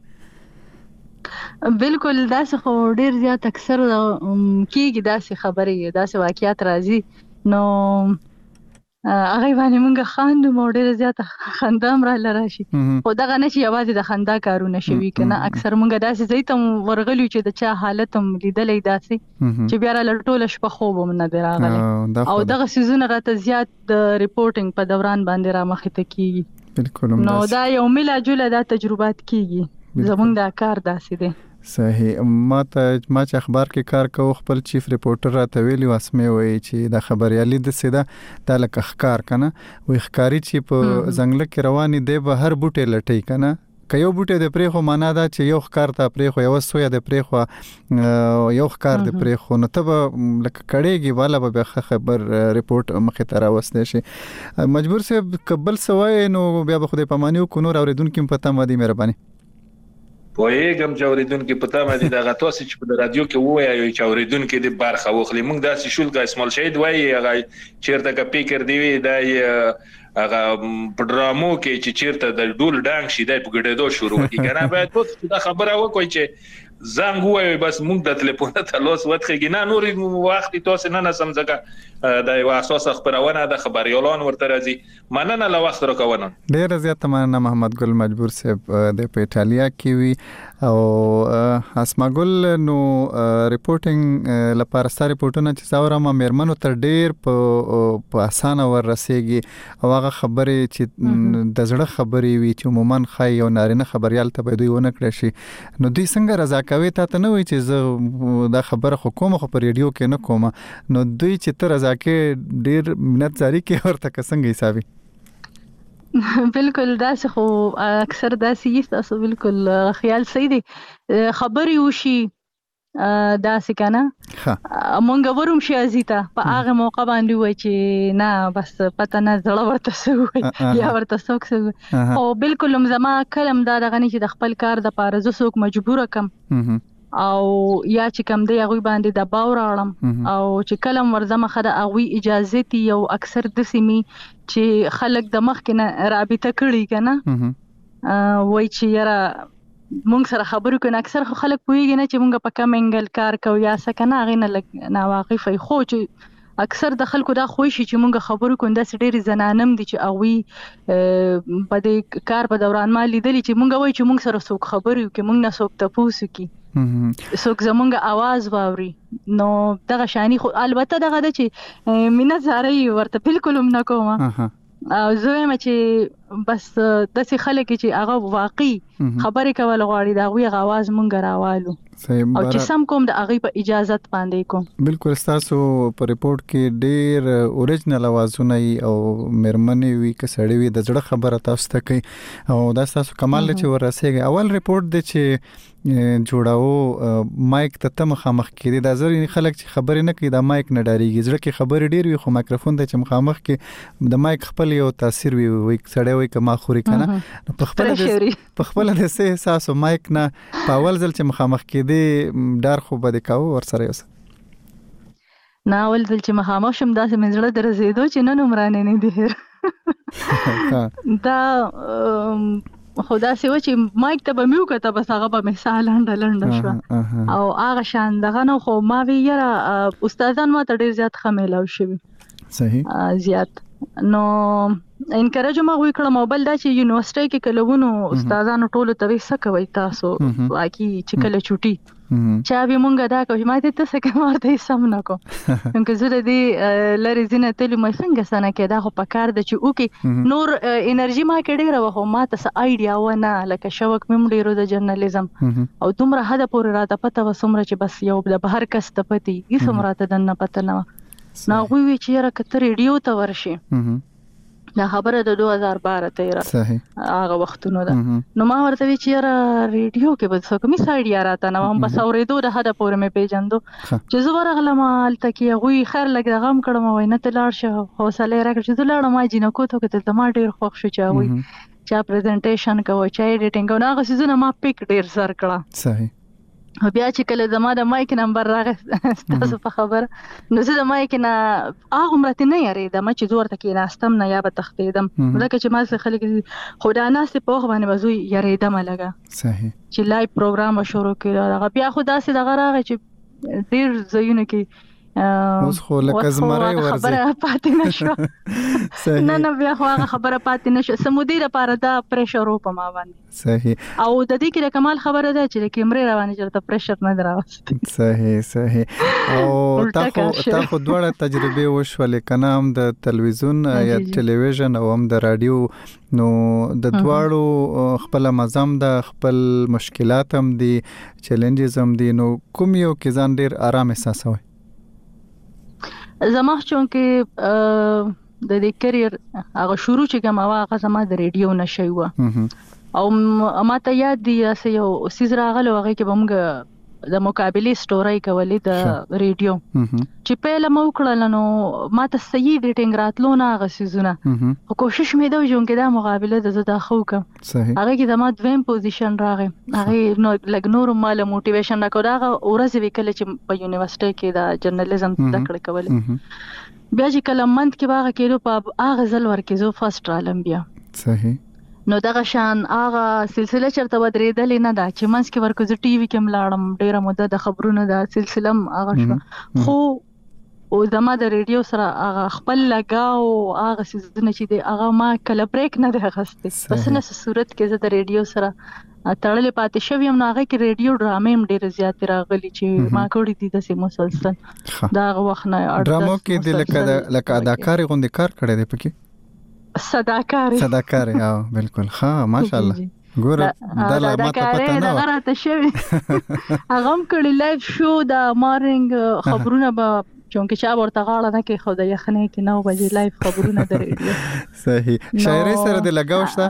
بالکل داسې خو ډیر زیات اکثر کیږي داسې خبرې داسې واقعیات راځي، نو هغه باندې مونږ خاندو مو ډیر زیات خندام را لراشي، خو دغه نه چې یوازې د خندا کارونه شوي کنه، اکثر مونږ داسې زیات هم ورغلیو چې د چا حالت هم لیدلې داسې چې بیا را لټول شپه خوب هم نه دراغله، او دغه سيزونه راته زیات د ریپورټینګ په دوران باندې را مخې ته کیږي. بالکل. نو دا یو ملا جوله دا تجربات کیږي، زمونږ دا کار داسې دی. صحیح. ما ته ما چې اخبار کې کار کوم خپل چیف ریپورټر راته ویلی واسمه وایي چې د خبريالي د سیده د لک ښکار کنه وي ښکاری چې په ځنګل کې رواني دی به هر بوټي لټي کنه که یو بوټي د پرې خو معنا دا چې یو ښکار ته پرې خو یو سویا د پرې خو یو ښکار د پرې خو نو ته لکه کړهږي والا به خبر ریپورت مخه تر واستې شي مجبور سه قبل سوای نو بیا به خدای پمانیو کو نور اوریدونکو پته مدي مهرباني پوهیږم چې اوریدونکو پته مې د غتوس چې په رادیو کې وایي چې اوریدونکو د برخه وخلی موږ داسې شول کا اسمال شهید وایي هغه چیرته کا فکر دی وی د هغه په ډرامو کې چې چیرته د ډول ډانګ شي د پګړېدو شروع کی کنه باید په دا خبره وکوي چې زنګ وایي بس موږ د ټلیفون ته لوس وتخګی نه نور وخت تاسو نه نسم ځکه د یو اساس خبرونه د خبريالان ورته راځي مننه له وخت راکونه ډیر زیات مننه محمد ګل مجبور صاحب د ایتالیا کې وی او اسما ګل نو ریپورټینګ لپاره ستاره ریپورټونه چې څاوره ما مېرمنو تر ډیر په اسانه ور رسیږي او هغه خبرې چې د زړه خبرې وي چې عموما خای او نارینه خبريال ته به دوی ونه کړی شي نو دوی څنګه رضا کوي ته نه وي چې زه دا خبره خو کوم خو په ریډیو کې نه کوم نو دوی چې تر رضا کې ډیر منت جاری کې ورته څنګه حسابي بالکل داسې خو اکثر داسې یست تاسو بالکل خیال صحیح دی خبري وشي داسې کنه مونږ ورم شي ازیتا په هغه موقع باندې وای چې نه بس پته نه زړه ورته سوي یا ورته څوک سوي او بالکل زما کلم دا دغه چې د خپل کار د پاره زه څوک مجبور کم او یا چې کم دی هغه باندې د باور اړم او چې کلم ورزمه خده هغه اجازه تی یو اکثر د سیمي چې خلک د مخ کې نه رابطه کړي کنه وای چې یاره مونږ سره خبرو کنه اکثر خلک پوهیږي نه چې مونږ په کوم انګل کار کوو یا څه کنه هغه نه لګ نه واقفي خو چې اکثر د خلکو دا خوښ شي چې مونږ خبرو کوو د سړي زنانم دي چې اوی په دې کار په دوران ما لیدلی چې مونږ وای چې مونږ سره څوک خبرو کې مونږ نه څوک تاسو کې څوک زمونږ आवाज واوري نو دغه شانی خو البته دغه د چې مینه زاري ورته بالکل هم نه کوم او زه وایم چې بس داسې خلک چې هغه واقعي خبرې کول غواړي دا غوي غواز مونږ راوالو او چې سم کوم د هغه په اجازه باندې کوم بالکل تاسو په ریپورت کې ډېر اوریجنل आवाजونه او مرمنې وی کسړې وی د زړه خبره تاسو ته کوي او دا تاسو کمال چې ورسېږي اول ریپورت د چې جوړاو مایک ته تم خامخ کړي دا زری خلک چې خبرې نه کوي دا مایک نه ډاریږي زړه کې خبرې ډېر وي خو مایکروفون ته چې مخامخ کې د مایک خپل یو تاثیر وي وي سړی وي کما خوري کنه په خپل په خپل د سه احساس مایک نه په اول ځل چې مخامخ کې دی ډار خو بده کاو ور سره یوس نه اول ځل چې مخامخ شم دا سم زړه درزیدو چې نن عمرانه نه دی دا خدا سي و چې مایک ته به میو کته بس هغه به مثال هند لند شو او هغه شان دغه نو خو ما وی یره استادان ما ته ډیر زیات خمیلاو شوی صحیح زیات نو انکریج ما وی کړم موبایل دا چې یونیورسيټي کې کلهونو استادانو ټولو ته وسه کوي تاسو واکي چې کله چټي چا به مونږه دا کوي ما ته څه کوم ته سم نه کو څنګه زه دې لری زینه تل مې څنګه سنه کې دا خو پکار د چې او کې نور انرژي ما کې ډیره و ما ته څه ایډیا و نه لکه شوک مې ډیرو د جرنالیزم او دومره حدا پورې راته پته وسمره چې بس یو د بهر کس ته پتی هیڅ مراته دنه پته نه نه غوي چې را کتر ریډیو ته ورشي دا خبره د دوه هزار بارہ تیرہ صحیح هغه وختونو ده نو ما ورته وی چې را ریډیو کې به څه کومي سایډ یا راته نو هم بس اورېدو د هدا پورې مې پیژندو چې زه ورغلم الته کې غوي خیر لګ غم کړم وای نه تلاړ شه حوصله راکړ چې لاړم ما جنکو ته کې ته ما ډیر خوښ شو چې وای چا پریزنټیشن کوي چا ایډیټینګ او هغه سيزونه ما پک ډیر سر کړه صحیح بیا چې کله زما د مایک نمبر راغی تاسو په خبر نو زه د مایک نه هغه مرته نه یری د ما چې زور ته کې ناستم نه یا به تختیدم لکه چې ما څه خلک خدا ناس په خو باندې وزوي یریدم لګه صحیح چې لایو پروګرام شروع کړه هغه بیا خدا سي دغه راغی چې ډیر زینو کې اوس خو لکه زمری ورځي خبره پاتې نشو نه نه بیا خو هغه خبره پاتې نشو سمودي لپاره دا پریشر و په ما باندې صحیح او د دې کې کمال خبره ده چې کیمرې روانه چرته پریشر نه دراوست صحیح صحیح او تاسو تاسو دوړه تجربه وشولې کنه هم د تلویزیون یا ټلویزیون او هم د رادیو نو د دواړو خپل مزام د خپل مشکلات هم دي چیلنجز هم دي نو کوم یو کې ځان ډیر آرام احساسوي زما چون کې د دې کریئر هغه شروع چې کوم هغه زما د ریډیو نشي و او ما ته یاد دی چې یو سیز راغلو هغه کې بمګه د مقابله سټوري کولې د ریډیو چې په لمو کړل نو ما ته صحیح ډیټینګ راتلو نه غسیزونه او کوشش مې دا وجون کې دا مقابله د زړه خو کوم هغه کې د ما دویم پوزیشن راغی هغه نو لګ نور مال موټیویشن راکو دا ورځ وکړه چې په یونیورسيټي کې د جرنالیزم تکړه کولې بیا چې کله منت کې باغ کېلو په هغه ځل ورکې زو فرست عالم بیا صحیح نو دغه شان هغه سلسله چرته ودرېدلې نه دا چې منځ کې ورکو زه ټي وي کې ملاړم ډیره مده د خبرونو دا سلسله هغه شو خو او زما د ریډیو سره هغه خپل لګاو هغه سيزونه چې دی هغه ما کله بریک نه دی غسته بس نه صورت کې زه د ریډیو سره تړلې پاتې شوم نو هغه کې ریډیو ډرامې هم ډیره زیات راغلي چې ما کړې دي د سیمه مسلسل دا وخت نه ډرامو کې د لکه لکه اداکار غوندي کار کړی دی پکې صداکاری صداکاری ها بالکل ها ماشاءالله ګور دا لا ما ته پته نه هغه راته شوی هغه هم کړي لایف شو د مارنینګ خبرونه به چونکه چا ورته غاړه نه کې خو د یخنه کې نو بجې لایف خبرونه درېږي صحیح شاعري سره د لګاو شته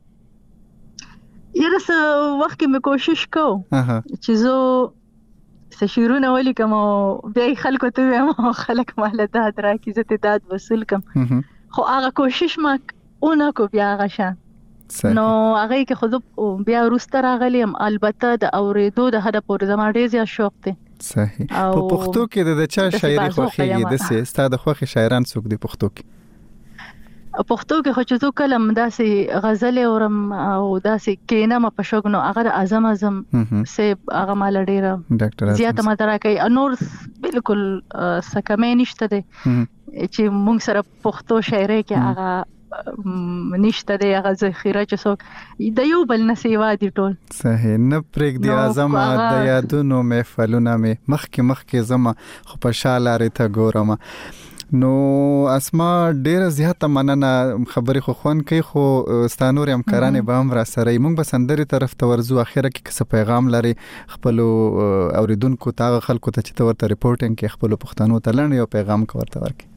یره څه وخت کې مې کوشش کو چې زه څه شیرونه ولیکم او بیا خلکو ته وایم خلک مال داد راکې زه ته داد وصول کم خو هغه کوشش ما اونه کو بیا هغه شان نو هغه کې خود بیا روسته راغلم البته د اوریدو د هدا پورې زما ډیر زیات شوق دی صحیح په پښتو کې د چا شاعري خوښیږي د سه ستاسو خوښي شاعران څوک دي پښتو کې پښتو کې خو چې زه کلم داسې غزل اورم او داسې کینه په شوګنو هغه اعظم اعظم سه هغه مال ډیر زیات ماته راکې نور بالکل سکمې نشته دي چې موږ سره پښتو شاعري کې هغه نشته دی هغه ذخیره چې څوک د یو بل نسیوا دي ټول صحیح نه پرېګ دی اعظم د یادونو محفلونه مې مخکې مخکې زما خو په شاله ته ګورم نو اسما ډیر زیاته مننه خبرې خو خوان کوي خو ستانور همکارانه به هم را سره موږ به سندري طرف ته ورزو اخره کې څه پیغام لري خپل اوریدونکو ته خلکو ته چې ورته ریپورټینګ کې خپل پښتنو ته لړ یو پیغام کوي ورکي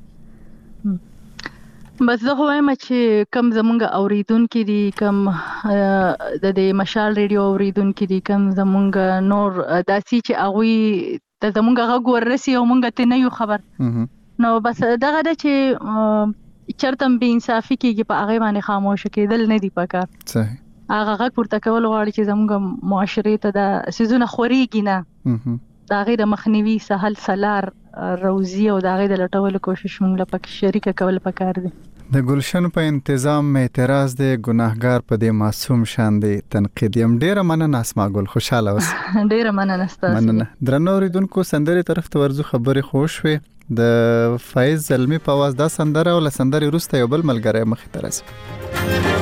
بس زه وایم چې کم زمونږ اوریدونکو دي کم د دې مشال ریډیو اوریدونکو دي کم زمونږ نور داسي چې اغوي د زمونږ غږ ورسي او مونږ ته نه یو خبر نو بس دغه د چې چرته به انصافي کېږي په هغه باندې خاموش کېدل نه دی پکار صحیح هغه غږ پورته کول غواړي چې زموږ معاشري ته د سيزونه خوريږي نه دا غیر مخنیوي سهل سلار روزي او دا غیر لټول کوشش موږ لپاره شریک کول پکار دي د ګلشن په انتظام اعتراض دی ګناهګار په دې معصوم شان دی تنقید یم ډیره مننه اسما ګل خوشاله اوس ډیره مننه ستاسو مننه درنو اوریدونکو سندري طرف ته ورزو خبرې خوش وي د فایز زلمی په आवाज دا سندره ول سندري روسته یو بل ملګری مخې ته راځي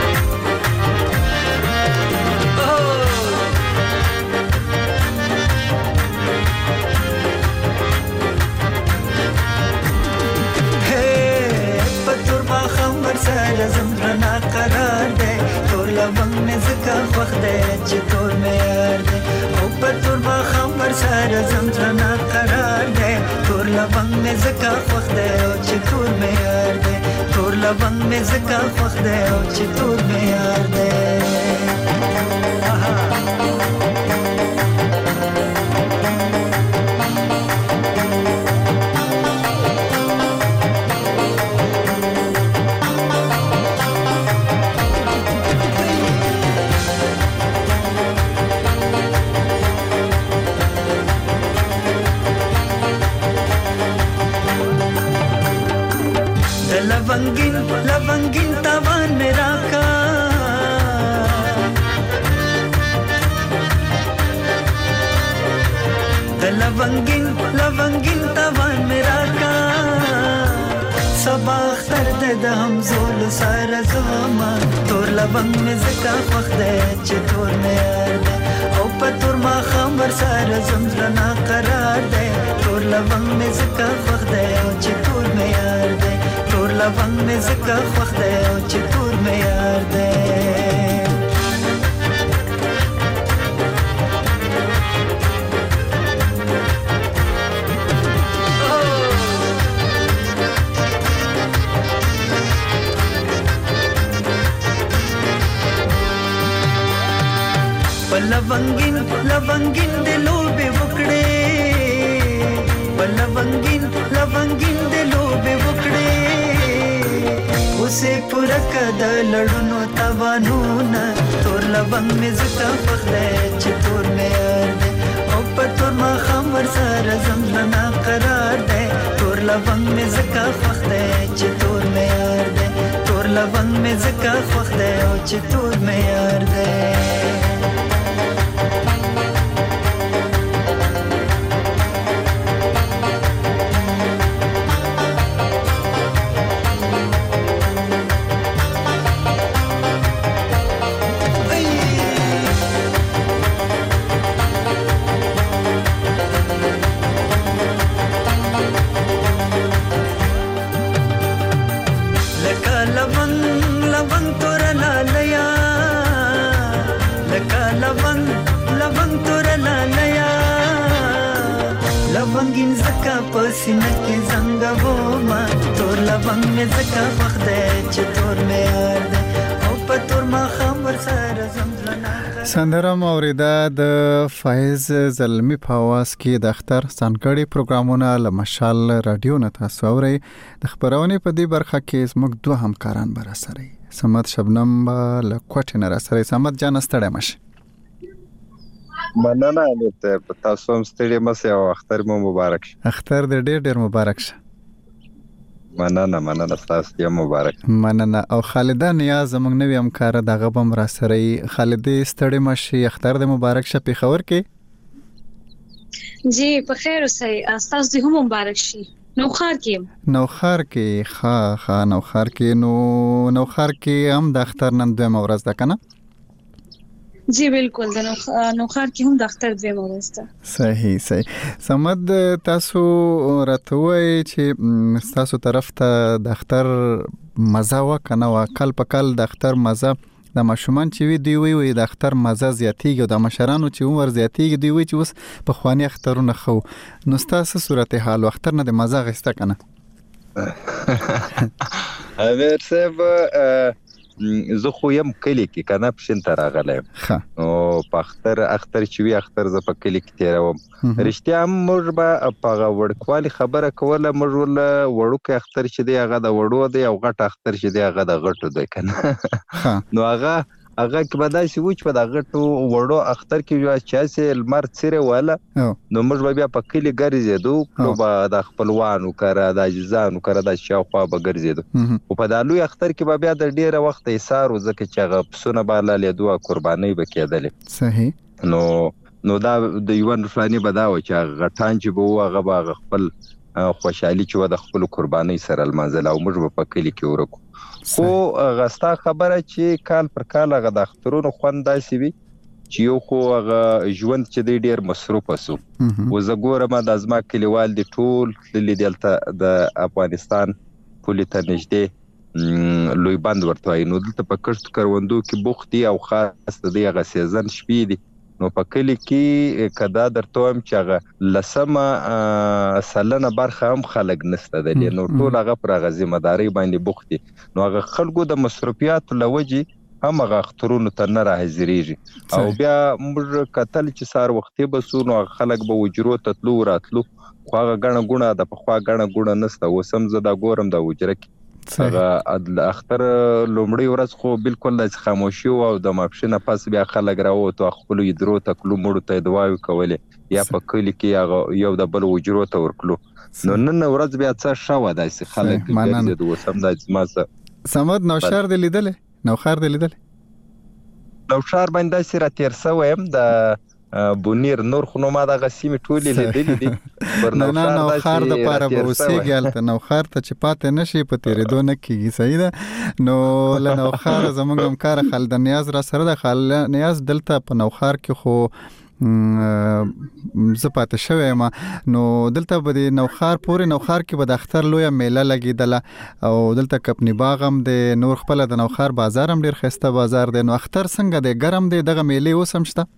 وخت چې تور مې یار دې او په تور ما خبر سره زم ترنا قرار دې تور لبنګ مې زکه وخت چې تور مې یار دې تور لبنګ مې زکه وخت چې تور مې یار دې लवंगिन लवंगिन तवान मेरा का लवंगिन लवंगिन तवान سبا اختر د د همزول سره زما تور لبنګ مې زکه خوښ دی چې تور مې یار دی او په تور ما خمر سره زمزلنا قرار دی تور لبنګ مې زکه خوښ دی چې تور مې یار دی تور لبنګ مې زکه خوښ دی چې تور مې یار دی لونګین لونګین د لوبې وکړې لونګین لونګین د لوبې وکړې اوسې پوره کد لړونو توانونه تور لونګ مې زکه فخره چې تور مې یار دی او په تور ما خمر سره زمزلنا قرار دی تور لونګ مې زکه فخره چې تور مې یار دی تور لونګ مې زکه فخره چې تور مې یار دی لونګین زکه پسینه کې زنګ وما تور لونګ مې زکه وخت دی چې تور مې یار دی او په تور ما خمر سره زمزلنا سندره موریده د فایز زلمی په आवाज کې د اختر څنګړي پروګرامونه له مشال رادیو نه تاسو اورئ د خبرونه په دې برخه کې زموږ دوه همکاران برسري سمت شبنم له کوټ نه راسري سمت جان ستړی مشه مننه البته تاسو هم ستړي مشه او اختر مو مبارک شه اختر دې ډېر ډېر مبارک شه مننه مننه تاسو یې مبارک مننه او خالده نیاز زموږ نوې همکار دغه بم را سره خالده ستړي مشه اختر دې مبارک شه په خبر کې جی په خیر اوسئ تاسو دې هم مبارک شي نوخار کې نوخار کې ها ها نوخار کې نو نوخار کې هم د اختر نن دوه مورز ده کنه جی بالکل د نوخار کې هم د اختر دوه مورز ده صحیح صحیح سمد تاسو راتوي چې تاسو طرف ته د اختر مزه وکنه وکل په کل د اختر مزه د ماشومان چې وی دی وی د اختر مزه زیاتیږي او د مشرانو چې عمر زیاتیږي دی وی چې اوس په خواني اخترونه خو نو تاسو صورت حال اختر نه د مزه غسته کنه امیر صاحب زه خو یم کلی کې کنه پښین تر راغلم او په اختر اختر چې وی اختر ز په کلی کې تیروم رښتیا موږ به په وړکوالي خبره کوله موږ ول وړو کې اختر چې دی هغه د وړو دی او غټ اختر چې دی هغه د غټو دی کنه نو هغه هغه کې بدای شي وچ په د غټو وړو اختر کې یو چاسه لمر څیره واله نو موږ بیا په کلی ګرځېدو نو به د خپلوانو کړه د اجزانو کړه د شاوخوا به ګرځېدو او په دالو اختر کې بیا د ډیره وخت ایثار وزکه چې هغه پسونه بالا لیدو قرباني وکیدل صحیح نو نو دا د یوان فلانی بداو چې غټان چې بو هغه باغ خپل خوشحالي چې د خپل قرباني سره المنزل او موږ په کلی کې ورکو خو غستا خبره چې کال پر کال هغه د اخترونو خونداسي وي چې یو خو هغه ژوند چې ډیر مصروف وسو و زګوره ما د ازما کلیوال دی ټول د دلته د افغانستان پولیټ نږدې لوی بند ورته نو دلته په کښت کروندو کې بوختي او خاص د هغه سیزن شپې دي نو په کلی کې کدا درته هم چې هغه لسمه سلنه برخه هم خلک نشته د نو ټول هغه پر غزي مداري باندې بوختي نو هغه خلکو د مصرفيات لوجي هم هغه اخترونو ته نه راځريږي او بیا موږ کتل چې سار وختي بسونو خلک به وجرو تطلو راتلو خو هغه غنه ګونه د پخوا غنه ګونه نشته وسم زدا ګورم د وجره هغه اختر لومړی ورځ خو بالکل د خاموشي او د ماپښینه پاس بیا خلک راوته خپل یدرو تکلو مړو ته دوايو کوله یا په کلی کې یو د بل وجرو ته ورکلو نو نن ورځ بیا څه شاوه داسې خلک ګرځي د وسم د مازه سمد نو شهر د لیدل نو خار د لیدل نو شهر باندې سره تیر سویم د بونیر نور خو نو ما دغه سیمې ټولې لیدلې دي پر نه نه نو خار د پاره به وسیږي الته نو خار ته چې پاتې نشي په تیرېدو نه کیږي صحیح ده نو له نو خار زموږ هم کار خالد نیاز را سره د خالد نیاز دلته په نو خار کې خو زه پاتې شوی ما نو دلته به د نوخار پورې نوخار کې به د اختر لویه میله لګېدله او دلته کپنی باغ هم د نور خپل د نوخار بازار هم ډیر ښایسته بازار دی نو اختر څنګه دی ګرم دی دغه میلې اوس هم شته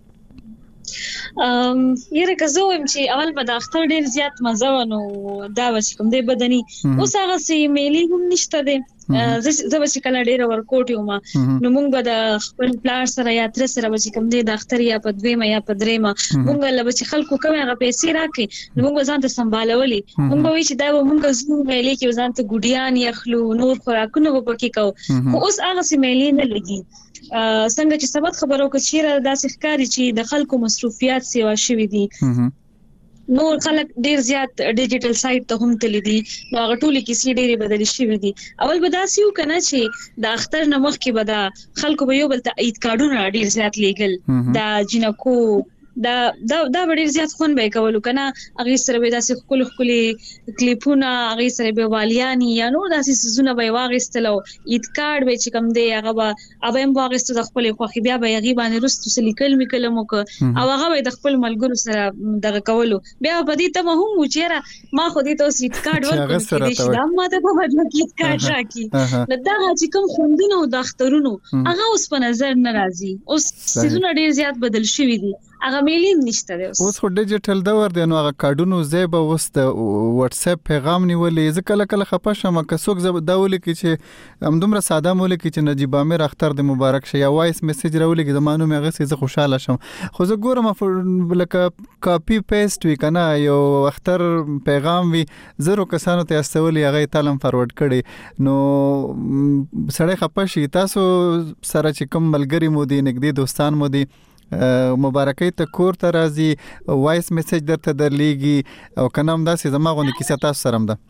ام یره که زه وایم چې اول به د اختر ډیر زیات مزه و نو دا به چې کوم دی بدني اوس هغه سي میلې هم نشته دی زه به چې کله ډیره ورکوټ یم نو موږ به د خپل پلار سره یا تر سره به چې کوم دی د اختر یا په دویمه یا په دریمه موږ له به چې خلکو کوم هغه پیسې راکړي نو موږ ځان ته سمبالولې موږ به وایي چې دا به موږ زموږ میلې کې ځان ته ګوډیان یخلو نور خوراکونه به پکې کوو خو اوس هغه سي میلې نه لګي څنګه چې سبت خبرو کې چیرې داسې ښکاري چې د خلکو مصروفیات سیوا شوي دي نور خلک ډیر زیات ډیجیټل سایت ته هم تللی دي نو هغه ټولې کیسې ډېرې بدلې شوي دي اول به داسې وو که نه چې د اختر نه مخکې به د خلکو به یو بل ته عید کارډونه ډېر زیات لیږل د جینکو دا دا دا ډېر زیات خوند به یې کولو که نه هغې سره به یې داسې ښکلي ښکلي کلیپونه هغې سره به یې والیانې یا نور داسې څیزونه به یې واخیستل او عید کارډ به یې چې کوم دی هغه به هغه هم واخیستو د خپلې خوښې بیا به یې هغې باندې وروستو څه لیکل میکل هم وکړه او هغه به یې د خپل ملګرو سره دغه کولو بیا په دې تمه هم و چې یاره ما خو دې ته اوس عید کارډ ورکړو کېدای شي دا هم ماته په بدله کې عید کارډ راکړي نو دغه چې کوم خوندونه او د اخترونو هغه اوس په نظر نه راځي اوس څیزونه ډېر زیات بدل شوي دي هغه میلې نشته دی اوس خو ډیجیټل دور دی نو هغه کارډونو ځای به اوس د واتس اپ پیغام نیولې زه کله کله خفه شم که څوک زه دا ولیکي چې همدومره ساده مو ولیکي چې نجیب عامر اختر د مبارک شه یا وایس میسج راولیکي زما نوم یې اغوستی زه خوشحاله شم خو زه ګورم لکه کاپي پیسټ وي که نه یو اختر پیغام وي زرو کسانو ته استولی هغه یې تالم فارورډ کړي نو سړی خفه شي تاسو سره چې کوم ملګري مو دي نږدې دوستان مو دي مبارکۍ ته کور ته راځي وایس میسج درته درلیږي او که نه همداسې زما غوندې کیسه تاسو سره هم ده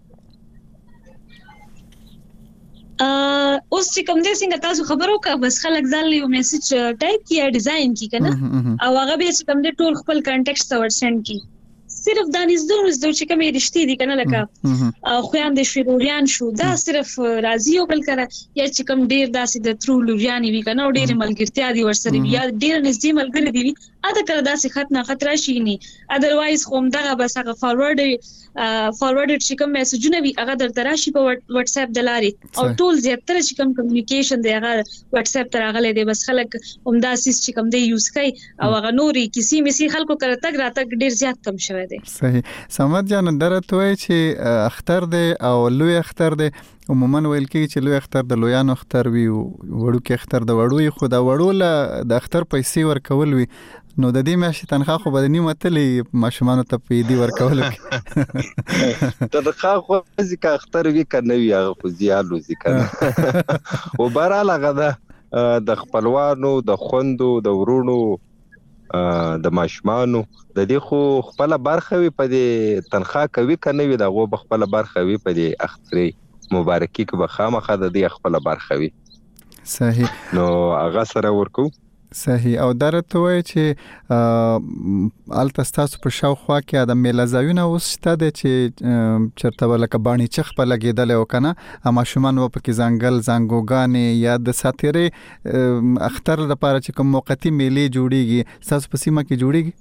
اوس چې کوم دی څنګه تاسو خبر وکړه بس خلک ځان یو میسج ټایپ کړي یا ډیزاین کړي که نه او هغه بیا چې کوم دی ټول خپل کانټیکټ ته ورسینډ کړي صرف دا نږدې نږدې چې کومې رښتې دي که نه لکه خویندې شوې وروریان شو دا صرف راځي یو بل کره یا چې کوم ډېر داسې د ترو لوریانې وي که نه او ډېرې ملګرتیا دي ورسره وي یا ډېر نږدې ملګري دي وي اته کله داسې خط نه خط راشي نه ادروایز خو همدغه بس هغه فارورډ فارورډ چې کوم میسجونه وي هغه درته راشي په واتس اپ د لارې او ټول زیاتره چې کوم کمیونیکیشن دی هغه واتس اپ ته راغلی دی بس خلک همدا سیس چې کوم دی یوز کوي او هغه نورې کیسې مسې خلکو کره تګ راتګ ډېر زیات کم شوی دی صحیح سمد جان درته وایي چې اختر دی او لوی اختر دی عموما ویل کېږي چې لوی اختر د لویانو اختر وي وړوکی اختر د وړو خو د وړو له د اختر پیسې ورکول وي نو د دې میاشتې تنخواه خو به د نیمه تلې ماشومانو ته په عیدي ورکولو کې تنخواه خو ځي که اختر وي که نه وي هغه خو زیان وځي که نه خو بهرحال هغه ده د خپلوانو د خویندو د ورونو د ماشومانو د دې خو خپله برخه وي په دې تنخواه کوي که نه وي د هغو به خپله برخه وي په دې اخترې مبارکي کې به خامخا د دې خپله برخه وي صحیح نو هغه سره ورکو صحیح او دا راته وایي چې هلته ستاسو په شاوخوا کې د میله ځایونه اوس شته دی چې چېرته به لکه باڼې چخ به لګېدلی او که نه ماشومان به پکې ځانګل زانګوګانې یا د ساتیرۍ اختر لپاره چې کوم موقتي میلې جوړېږي ستاسو په سیمه کې جوړېږي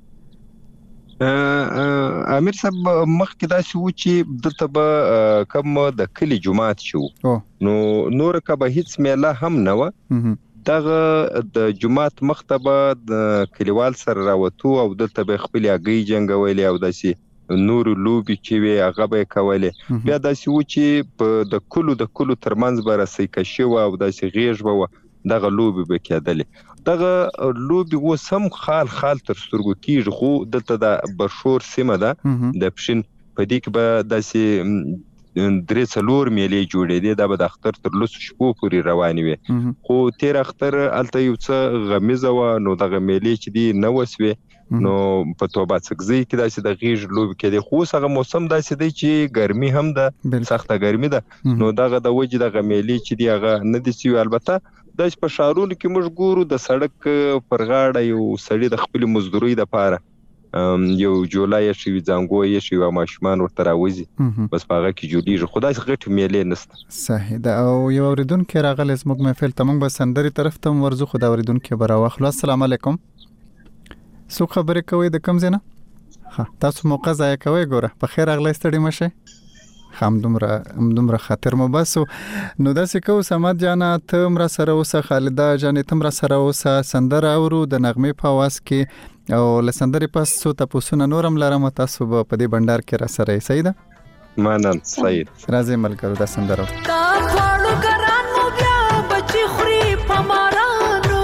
امیر صاحب مخکې داسې و چې دلته به کوم د کلي جومات چې و نو نور که به هیڅ میله هم نه وه دغه د جومات مخ ته به د کلیوال سره راوتو او دلته به خپلې هګۍ جنګولې او داسې نورو لوبې چې وې هغه به یې کولې بیا داسې و چې په د کلو د کلو ترمنځ به رسیکشي وه او داسې غېږ به وه دغه لوبې به کېدلې دغه لوبې اوس هم خال خال تر سترګو کېږي خو دلته د برشور سیمه ده د پښین په دې کې به داسې درې څلور میلې جوړېدې دا به د اختر تر لسو شپو پورې روانې وې خو تېر اختر هلته یو څه غمیزه وه نو دغه میلې چې دي نه وسوې نو په توبه څګزي کې داسې د غیږ لوب کې د خو سره موسم داسې دی چې ګرمي هم ده سخته ګرمي ده نو دغه د وجې د غمیلي چې دی هغه نه دي سی البته د په شارونو کې موږ ګورو د سړک پر غاړه یو سړی د خپل مزدوري د پاره یو جولای شي ځانګو یې شي او ماشمان ورته راوځي بس هغه کې جوړیږي خدای څخه غټ میلې نست صحیح دا او یو اوریدونکو راغلی زموږ محفل تمنګ به سندري طرف ته ورزو خدای اوریدونکو برا واخلو السلام علیکم سو خبرې کوي د کم زنه ها تاسو موقع ځای کوي ګوره په خیر اغلی ستړي مشه هم دومره هم دومره خاطر مو بس نو داسې کو سمات جانا ته مر سره اوسه خالده جانې تم را سره اوسه سندره اورو د نغمه په واس کې او لسندري پس سو تاسو نه نورم لرم تاسو په دې بندر کې را سره صحیح ده مانن صحیح راځي ملګرو دا سندره تا خړو ګرانو بیا بچي خوري پمارانو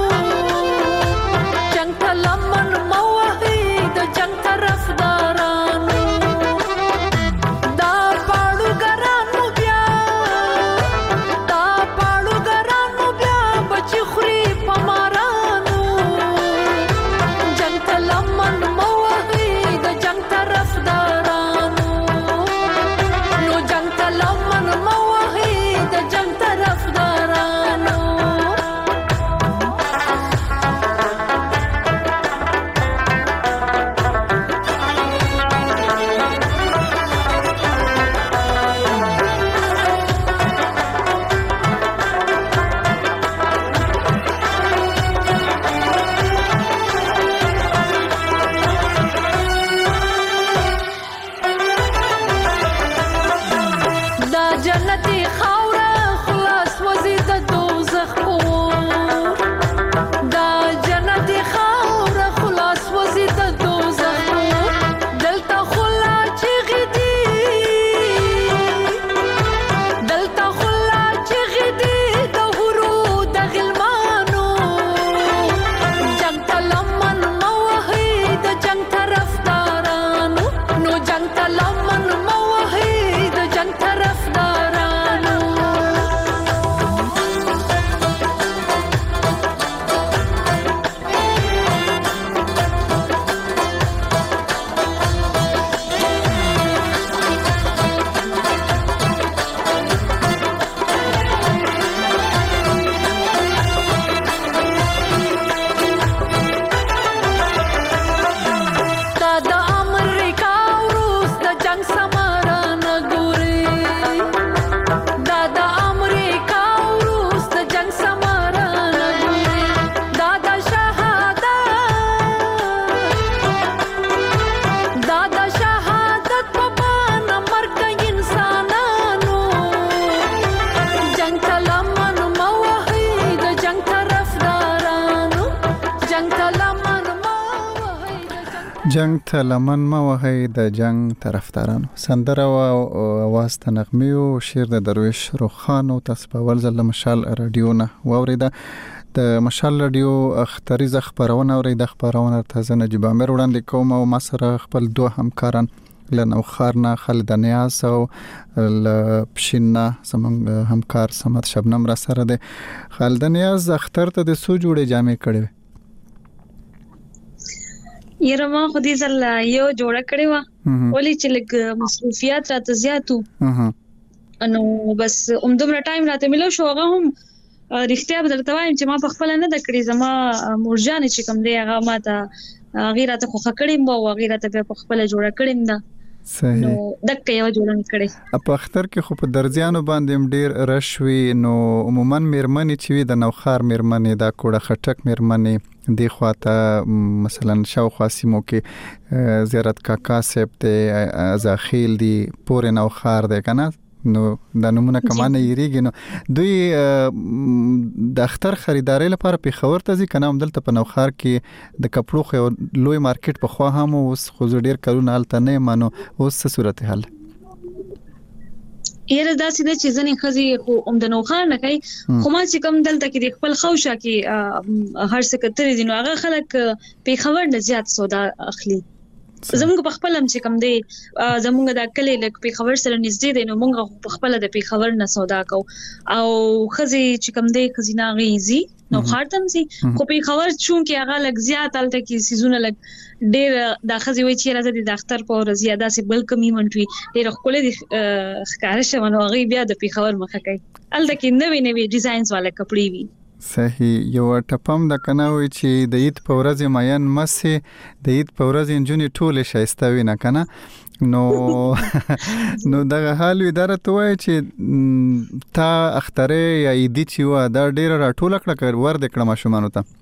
جنگ لمن موهي د جنگ طرفدارانو دا پړو ګرانو بیا دا پړو ګرانو بیا بچي خوري پمارانو جنگ لمن موهي د جنگ طرفدارانو نو جنگ لمن موهي د جنگ طرفدارانو دا جنتي خاوره خلاص وزي د دوزخ اور دا جنتي خاوره خلاص وزي د دوزخ اور دلته خلا چې غدي دلته خلا چې غدي د هرو د غلمانو جنگ لمن موهي د جنگ طرفدارانو نو جنگ لمن موهي د جنگ طرفدارانو دا د امریکا او روس د جنگ سمارانه ګوري دا د امریکا او روس د جنگ سمارانه ګوري دا د شهادت دا د شهادت په بانه مرګ انسانانو جنگ لمن موهي د جنگ طرفدارانو جنگ لمن موهي جنگ ته لمن ما وهي د جنگ طرفدارانو سندره او आवाज ته نغمه او شعر د درویش روخانو تاسو په ولزل مشال رادیو نه واوریده د مشال رادیو اختری ز خبرونه اوري د خبرونه ته نجيب امیر وړاندې کوم او ما سره خپل دوه همکاران لنو خارنا خالد نیاز او لپشینا زمونږ همکار سمت شبنم را سره ده خالد نیاز اختر ته د سو جوړې جامې کړې یره ما خو دې ځل یو جوړه کړې و ولې چې لګ مصروفیات راته زیاتو نو بس اومدومره ټایم راته ملو شو هغه هم رښتیا به درته وایم چې ما په خپل نه د کړې زما مورجان چې کوم دی هغه ما ته غیره ته خو خکړم او غیره ته په خپل جوړه کړم دا صحیح نو دک یو جوړم کړې په اختر کې خو په درځانو باندې ډیر رشوي نو عموما میرمنې چې د نوخار میرمنې دا کوړه خټک میرمنې دی خواته مثلا شاوخوا سیمو کې زیارت کاکا سیب ته ازاخیل دی پورې نوخار دی کنه نو د نمونه کمانه یریږي نو دوی د اختر خریداري لپاره په خبر ته ځي کنه هم دلته په نوخار کې د کپړو خو لوی مارکیټ په خوا هم اوس خو ډیر کلونه الته نه مانو اوس څه صورت حل یره داسې د چیزنې خزي خو اوم د نوخار نه کوي خو ما چې کوم دلته کې خپل خوشا کې هر څه کتري دي نو هغه خلک په خبر نه زیات سودا اخلي زموږ په خپل هم چې کوم دی زموږ د کلی لک په خبر سره نږدې دي نو موږ په خپل د په خبر نه سودا کو او خزي چې کوم دی خزینه غیزي نو خاطم سي خو په خبر چون کې هغه لګ زیات الته کې سيزونه لګ ډېر د خزي وی چې راځي د ډاکټر په زیاده سي بل کمیونټي ډېر خپل د ښکار شونه هغه بیا د په خبر مخه کوي الته کې نوې نوې ډیزاینز والا کپڑے وي صحیح یو ټپم د کناوي چې د عید په ورځ ماین مسه د عید په ورځ انجونی ټوله شایستوي نه کنه نو نو دغه حال اداره ته وای چې تا اختره یا عیدی چې و دا ډیره راټوله کړه ور د کړه ماشومان ته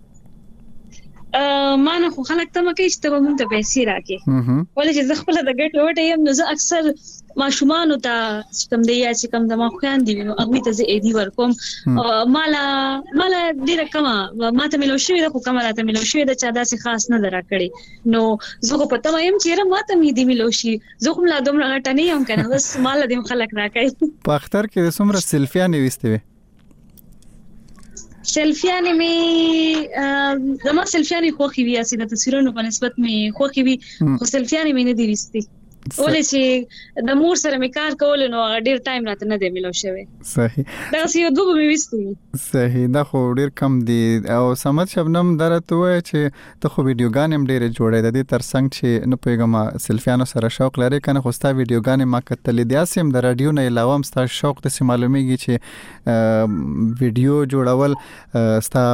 ما نه خو خلک ته مکه چې ته مونږ ته پیسې راکې ولې چې زه خپل د ګټ وټه یم نو زه اکثر ماشومان ته کوم دی یا چې کوم د ما خوان دي نو هغه ته زه ایدی ورکوم مالا مالا ډیره کما ما ته ملو شوی د خو کما راته ملو شوی د چا داسې خاص نه درا کړی نو زه خو پته وایم چې را ما ته می دی ملو شي زه کوم لا دومره غټه نه یم کنه بس مالا دې خلک راکای په اختر کې څومره سیلفیانې وستوي سیلفیانې می زما سیلفیانې خوخي وی اسې د تصویرونو په نسبت می خوخي وی خو سیلفیانې می نه دی وستي ولې چې د مور سره می کار کول نو ډیر ټایم راته نه دی ملو شوی صحیح دا سی دوه می وستي صحیح دا خو ډیر کم دی او سمت شبنم درته وای چې ته خو ویډیوګان هم ډیر جوړې د دې ترڅنګ چې نو پیغام سیلفیانو سره شوق لري کنه خو ستا ویډیوګان ما کتل دي اسیم د رادیو نه علاوه هم ستا شوق د معلومیږي چې ویډیو جوړول ستا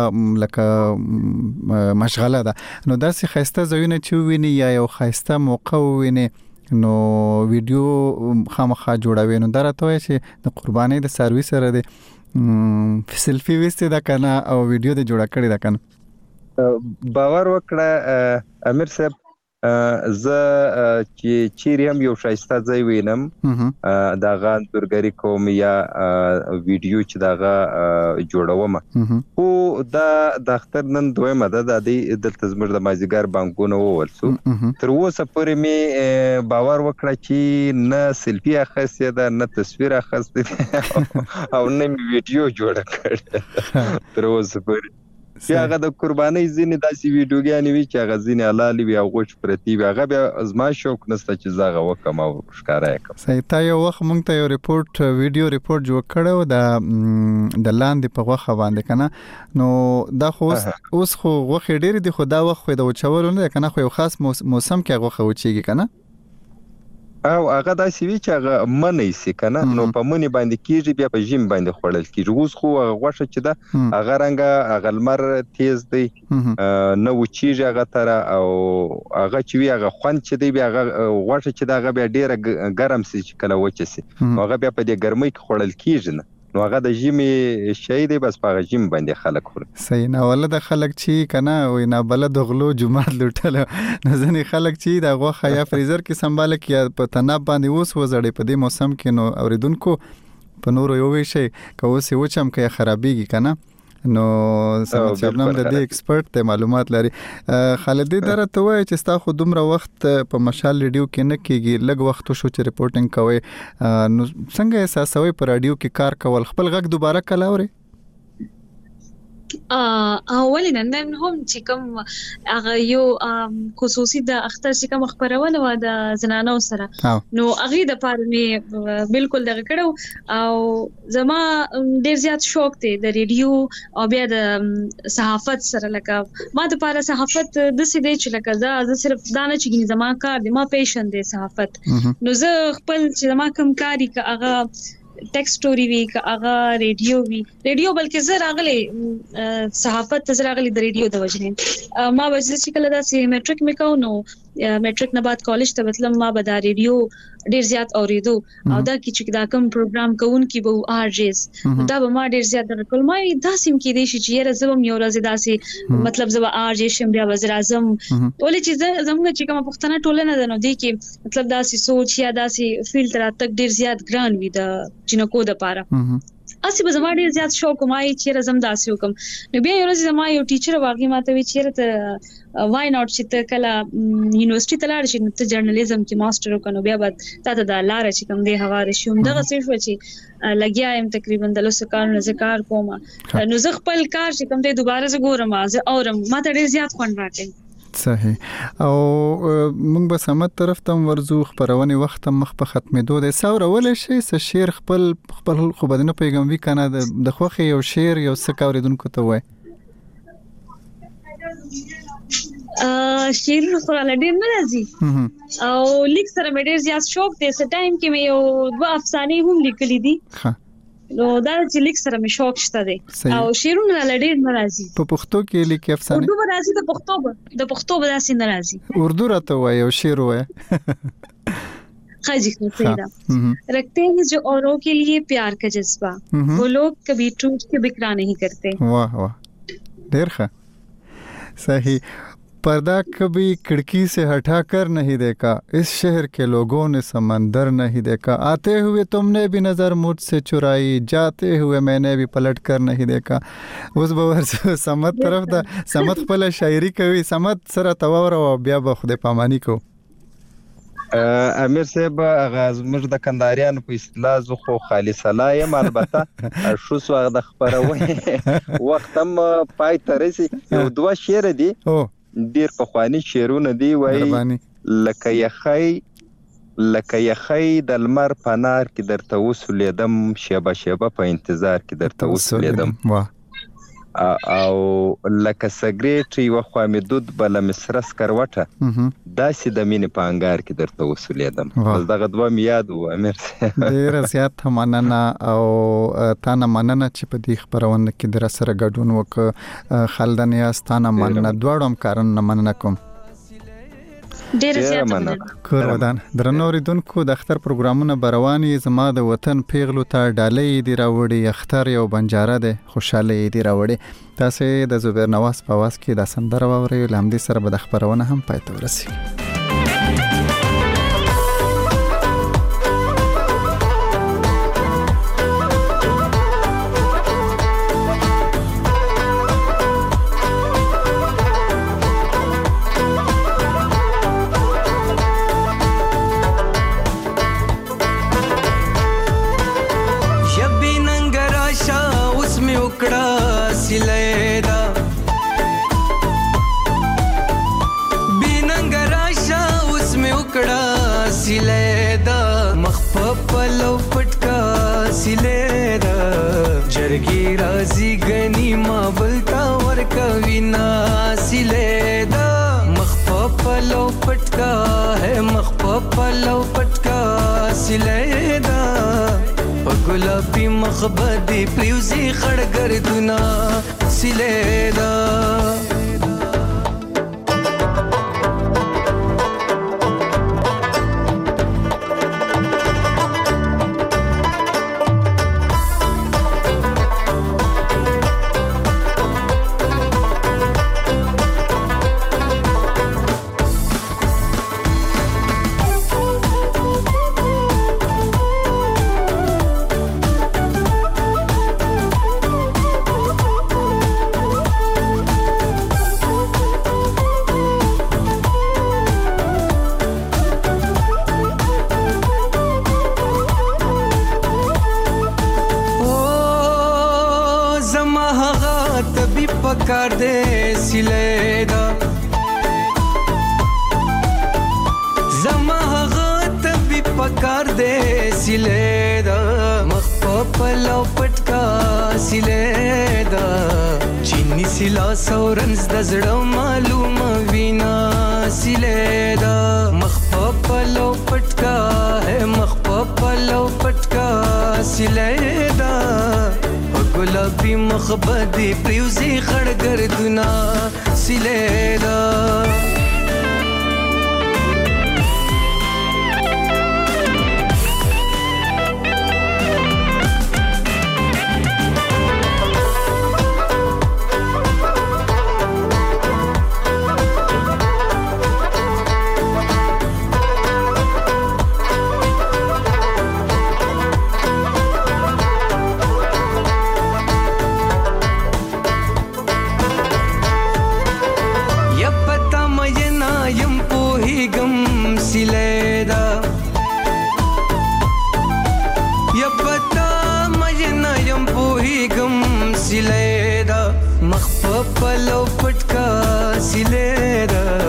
لکه مشغله ده نو داسې خسته زوینه چې ویني یا یو خسته موقع ویني نو ویډیو خامخا جوړوي نو درته وای چې د قرباني د سرویس سره د سیلفي وسته دا کنه او ویډیو د جوړه کړی دا کنه باور وکړه امیر صاحب زه چې چیرې هم یو شایسته ځای وینم دا غان تورګری کوم یا ویډیو چې داغه جوړوم خو دا د اختر نن دویمه ده د دې د تزمر د مازیګر بانکونو ورسو تر اوسه پورې می باور وکړه چې نه سیلفي اخیسته ده نه تصویر اخیسته او نه ویډیو جوړه کړه تر اوسه پورې یا هغه د قرباني ځینې داسې ویډیوګانې وی چې هغه ځینې حلال وي او غوښ پرتی وي هغه بیا ازما شوق نشته چې زغه وکم او ښکارا کوم صحیح تا یو وخت مونږ ته یو ریپورت ویډیو ریپورت جوړ کړو د د لاندې په غوخه باندې کنه نو دا خو اوس خو غوخه ډېر دي خو دا وخت خو د وچولو نه کنه خو یو خاص موسم کې غوخه وچیږي کنه او هغه داسې وی چې هغه منې سي کنه نو په منې باندې کیږي بیا په جیم باندې خوړل کیږي اوس خو غوښه چې دا هغه رنګ هغه لمر تیز دی نو وچیږي هغه تر او هغه چې وی هغه خوند چې دی بیا هغه غوښه چې دا هغه بیا ډیره ګرم سي چې کله وچ سي هغه بیا په دې ګرمۍ کې خوړل کیږي نه نو هغه د جیمي شي دی بس په جیم باندې خلک خوري صحیح نه ولله خلک چې کنه وای نه بل د غلو جمعه لټل نه ځنی خلک چې دا غوخه یا فریزر کې سنبال کې په تناب باندې اوس وزړې په دې موسم کې نو اوریدونکو په نور یو وی شي کوسه وچم کې خرابېږي کنه نو سمت شبنم د دې ایکسپرت ته معلومات لري خالدی درته وای چې ستا خو دومره وخت په مشال ریډیو کې نه کېږي لږ وخت شو چې ریپورټینګ کوي نو څنګه احساسوي پر رادیو کې کار کول خپل غږ دوباره کلا اوري اولینا نن هم چې کوم هغه یو خصوصي د اختر چې کوم خبرونه و د زنانو سره نو هغه د پاره می بالکل دغه کړو او زما ډیر زیات شوق دی د ریډیو او بیا د صحافت سره لکه ما د پاره صحافت د سې دی چې لکه زه صرف دانه چې زما کار دی ما پیشن دی صحافت نو زه خپل چې زما کوم کاری کا هغه ټیکسټ سټوري وی کا هغه ریډیو وی ریډیو بلکې زه راغلي صحافت زه راغلي د ریډیو د وجنه ما وځل چې کله دا سی میټریک میکاو نو میټریک نه بعد کالج ته وتلم ما به دا ریډیو ډیر زیات اوریدو او دا کی چې دا کوم پروګرام کوون کی به ار جیز دا به ما ډیر زیات درکول ما دا سیم کې دی چې یره زبم یو ورځ داسي مطلب زبا ار جی شم بیا وزیر اعظم ولې چې زموږ چې کوم پښتنه ټولنه ده نو دی کې مطلب داسي سوچ یا داسي فیل تر تک ډیر زیات ګران وي د جنکو د پاره اسی به زما ډیر زیات شوق کومای چې رزم داسې وکم نو بیا یو ورځ زما یو ټیچر واغی ماته وی چې ته وای ناٹ چې ته کله یونیورسيټي ته لاړ شې ته جرنالیزم کې ماستر وکړو بیا بعد تاسو د لار چې کوم دی حواله شوم دغه څه شو چې لګیا يم تقریبا د لوس کارونو ذکر کوم نو زه خپل کار چې کوم دی دوباره زه ګورم زه اورم ماته ډیر زیات خوند راکړي صحیح. او موږ به سمت طرف ته ورزو خبرونه وخت مخ په ختمېدو د ثور اول شي س شعر خپل خپل خو بدنه پیغام وی کنه د خوخه یو شعر یو څه اوریدونکو ته وای. ا شعر خو را لډیر نه راځي او لیک سره مې ډیر زیات شوق دی. س ټایم کې مې یو دوه افسانې هم لیکلې دي. ها نو دا چې لیک سره مې شوق شته دی او شعرونه را لډیر نه راځي. په پښتو کې لیک افسانې اردو به راځي، د پښتو د پښتو به داسې نه راځي. اردو راته وای او شعر وای. خاجی کو تیرا رکھتے ہیں جو اوروں کے لیے پیار کا جذبہ وہ لوگ کبھی ٹوٹ کے بکرا نہیں کرتے. واہ واہ ډیر ښه. صحیح. पर्दा कभी खिड़की से हटा कर नहीं देखा, इस शहर के लोगों ने समंदर नहीं देखा, आते हुए तुमने भी नज़र मुझसे चुराई, जाते हुए मैंने भी पलट कर नहीं देखा. उस बावर समत तरफ दा समत पहले शायरी कोई समत सरा तवावर او بیا به خدای پامانی کو. امیر صاحب غاز مر د کنداریان په اصطلاح زو خو خالص لایم البته شو سو د خبره وخت هم پای ترسي یو دوه شعر دي ډیر په خواني شعرونه دي وای لکه یخی لکه یخی د لمر پنار کې درته وسولیدم شیبه شیبه په انتظار کې درته وسولیدم او لکه سګریټ یو خو مدود بل مسرس کروټه داسې د مینې په انګار کې درته وسولیدم. بس دغه دوه میاد و امیر ډیر زیات مننه او تانه مننه چې په دې خبرونه کې در سره ګډون وک خالدن یاستانه مننه دوړم کارن مننه کوم. ډیر زیات مننه. کورودان درنوریدونکو د اختر پروګرامونه برواني زما د وطن پیغلو ته ډالۍ دی راوړي اختر یو بنجاره ده خوشاله دی راوړي. تاسو د زبیر نواز په واس کې د سندره ووري لامدي سره به د خبرونه هم پاتې ورسي. پلو پټکا سیلیدا جرګی رازی غنی ما بلتا ورکا وینا سیلیدا مخ پلو پټکا ہے مخ پلو پټکا سیلیدا پګلابي مخبدي پریوزي خړګردنا سیلیدا پکار دے سیلیدا زما غت بھی پکار دے سیلیدا مخ پلو پټکا سیلیدا چینی سلا سورنز د زړه معلوم وینا سیلیدا مخ پلو پټکا ہے مخ پلو پټکا سیلیدا گلابی مخبدی پریوزی خړګردنا سیلیدا پلو پټکا سیلیدا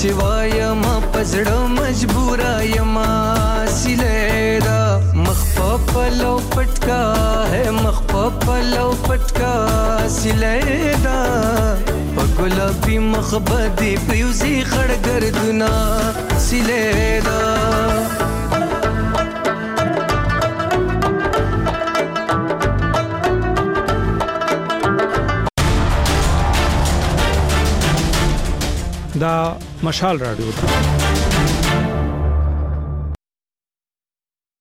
چې وایم پزړه مجبور یم سیلیدا مخ په پلو پټکا ہے مخ په پلو پټکا سیلیدا په ګلابي مخ بدی پیوزي خړګردونه سیلیدا دا مشال رادیو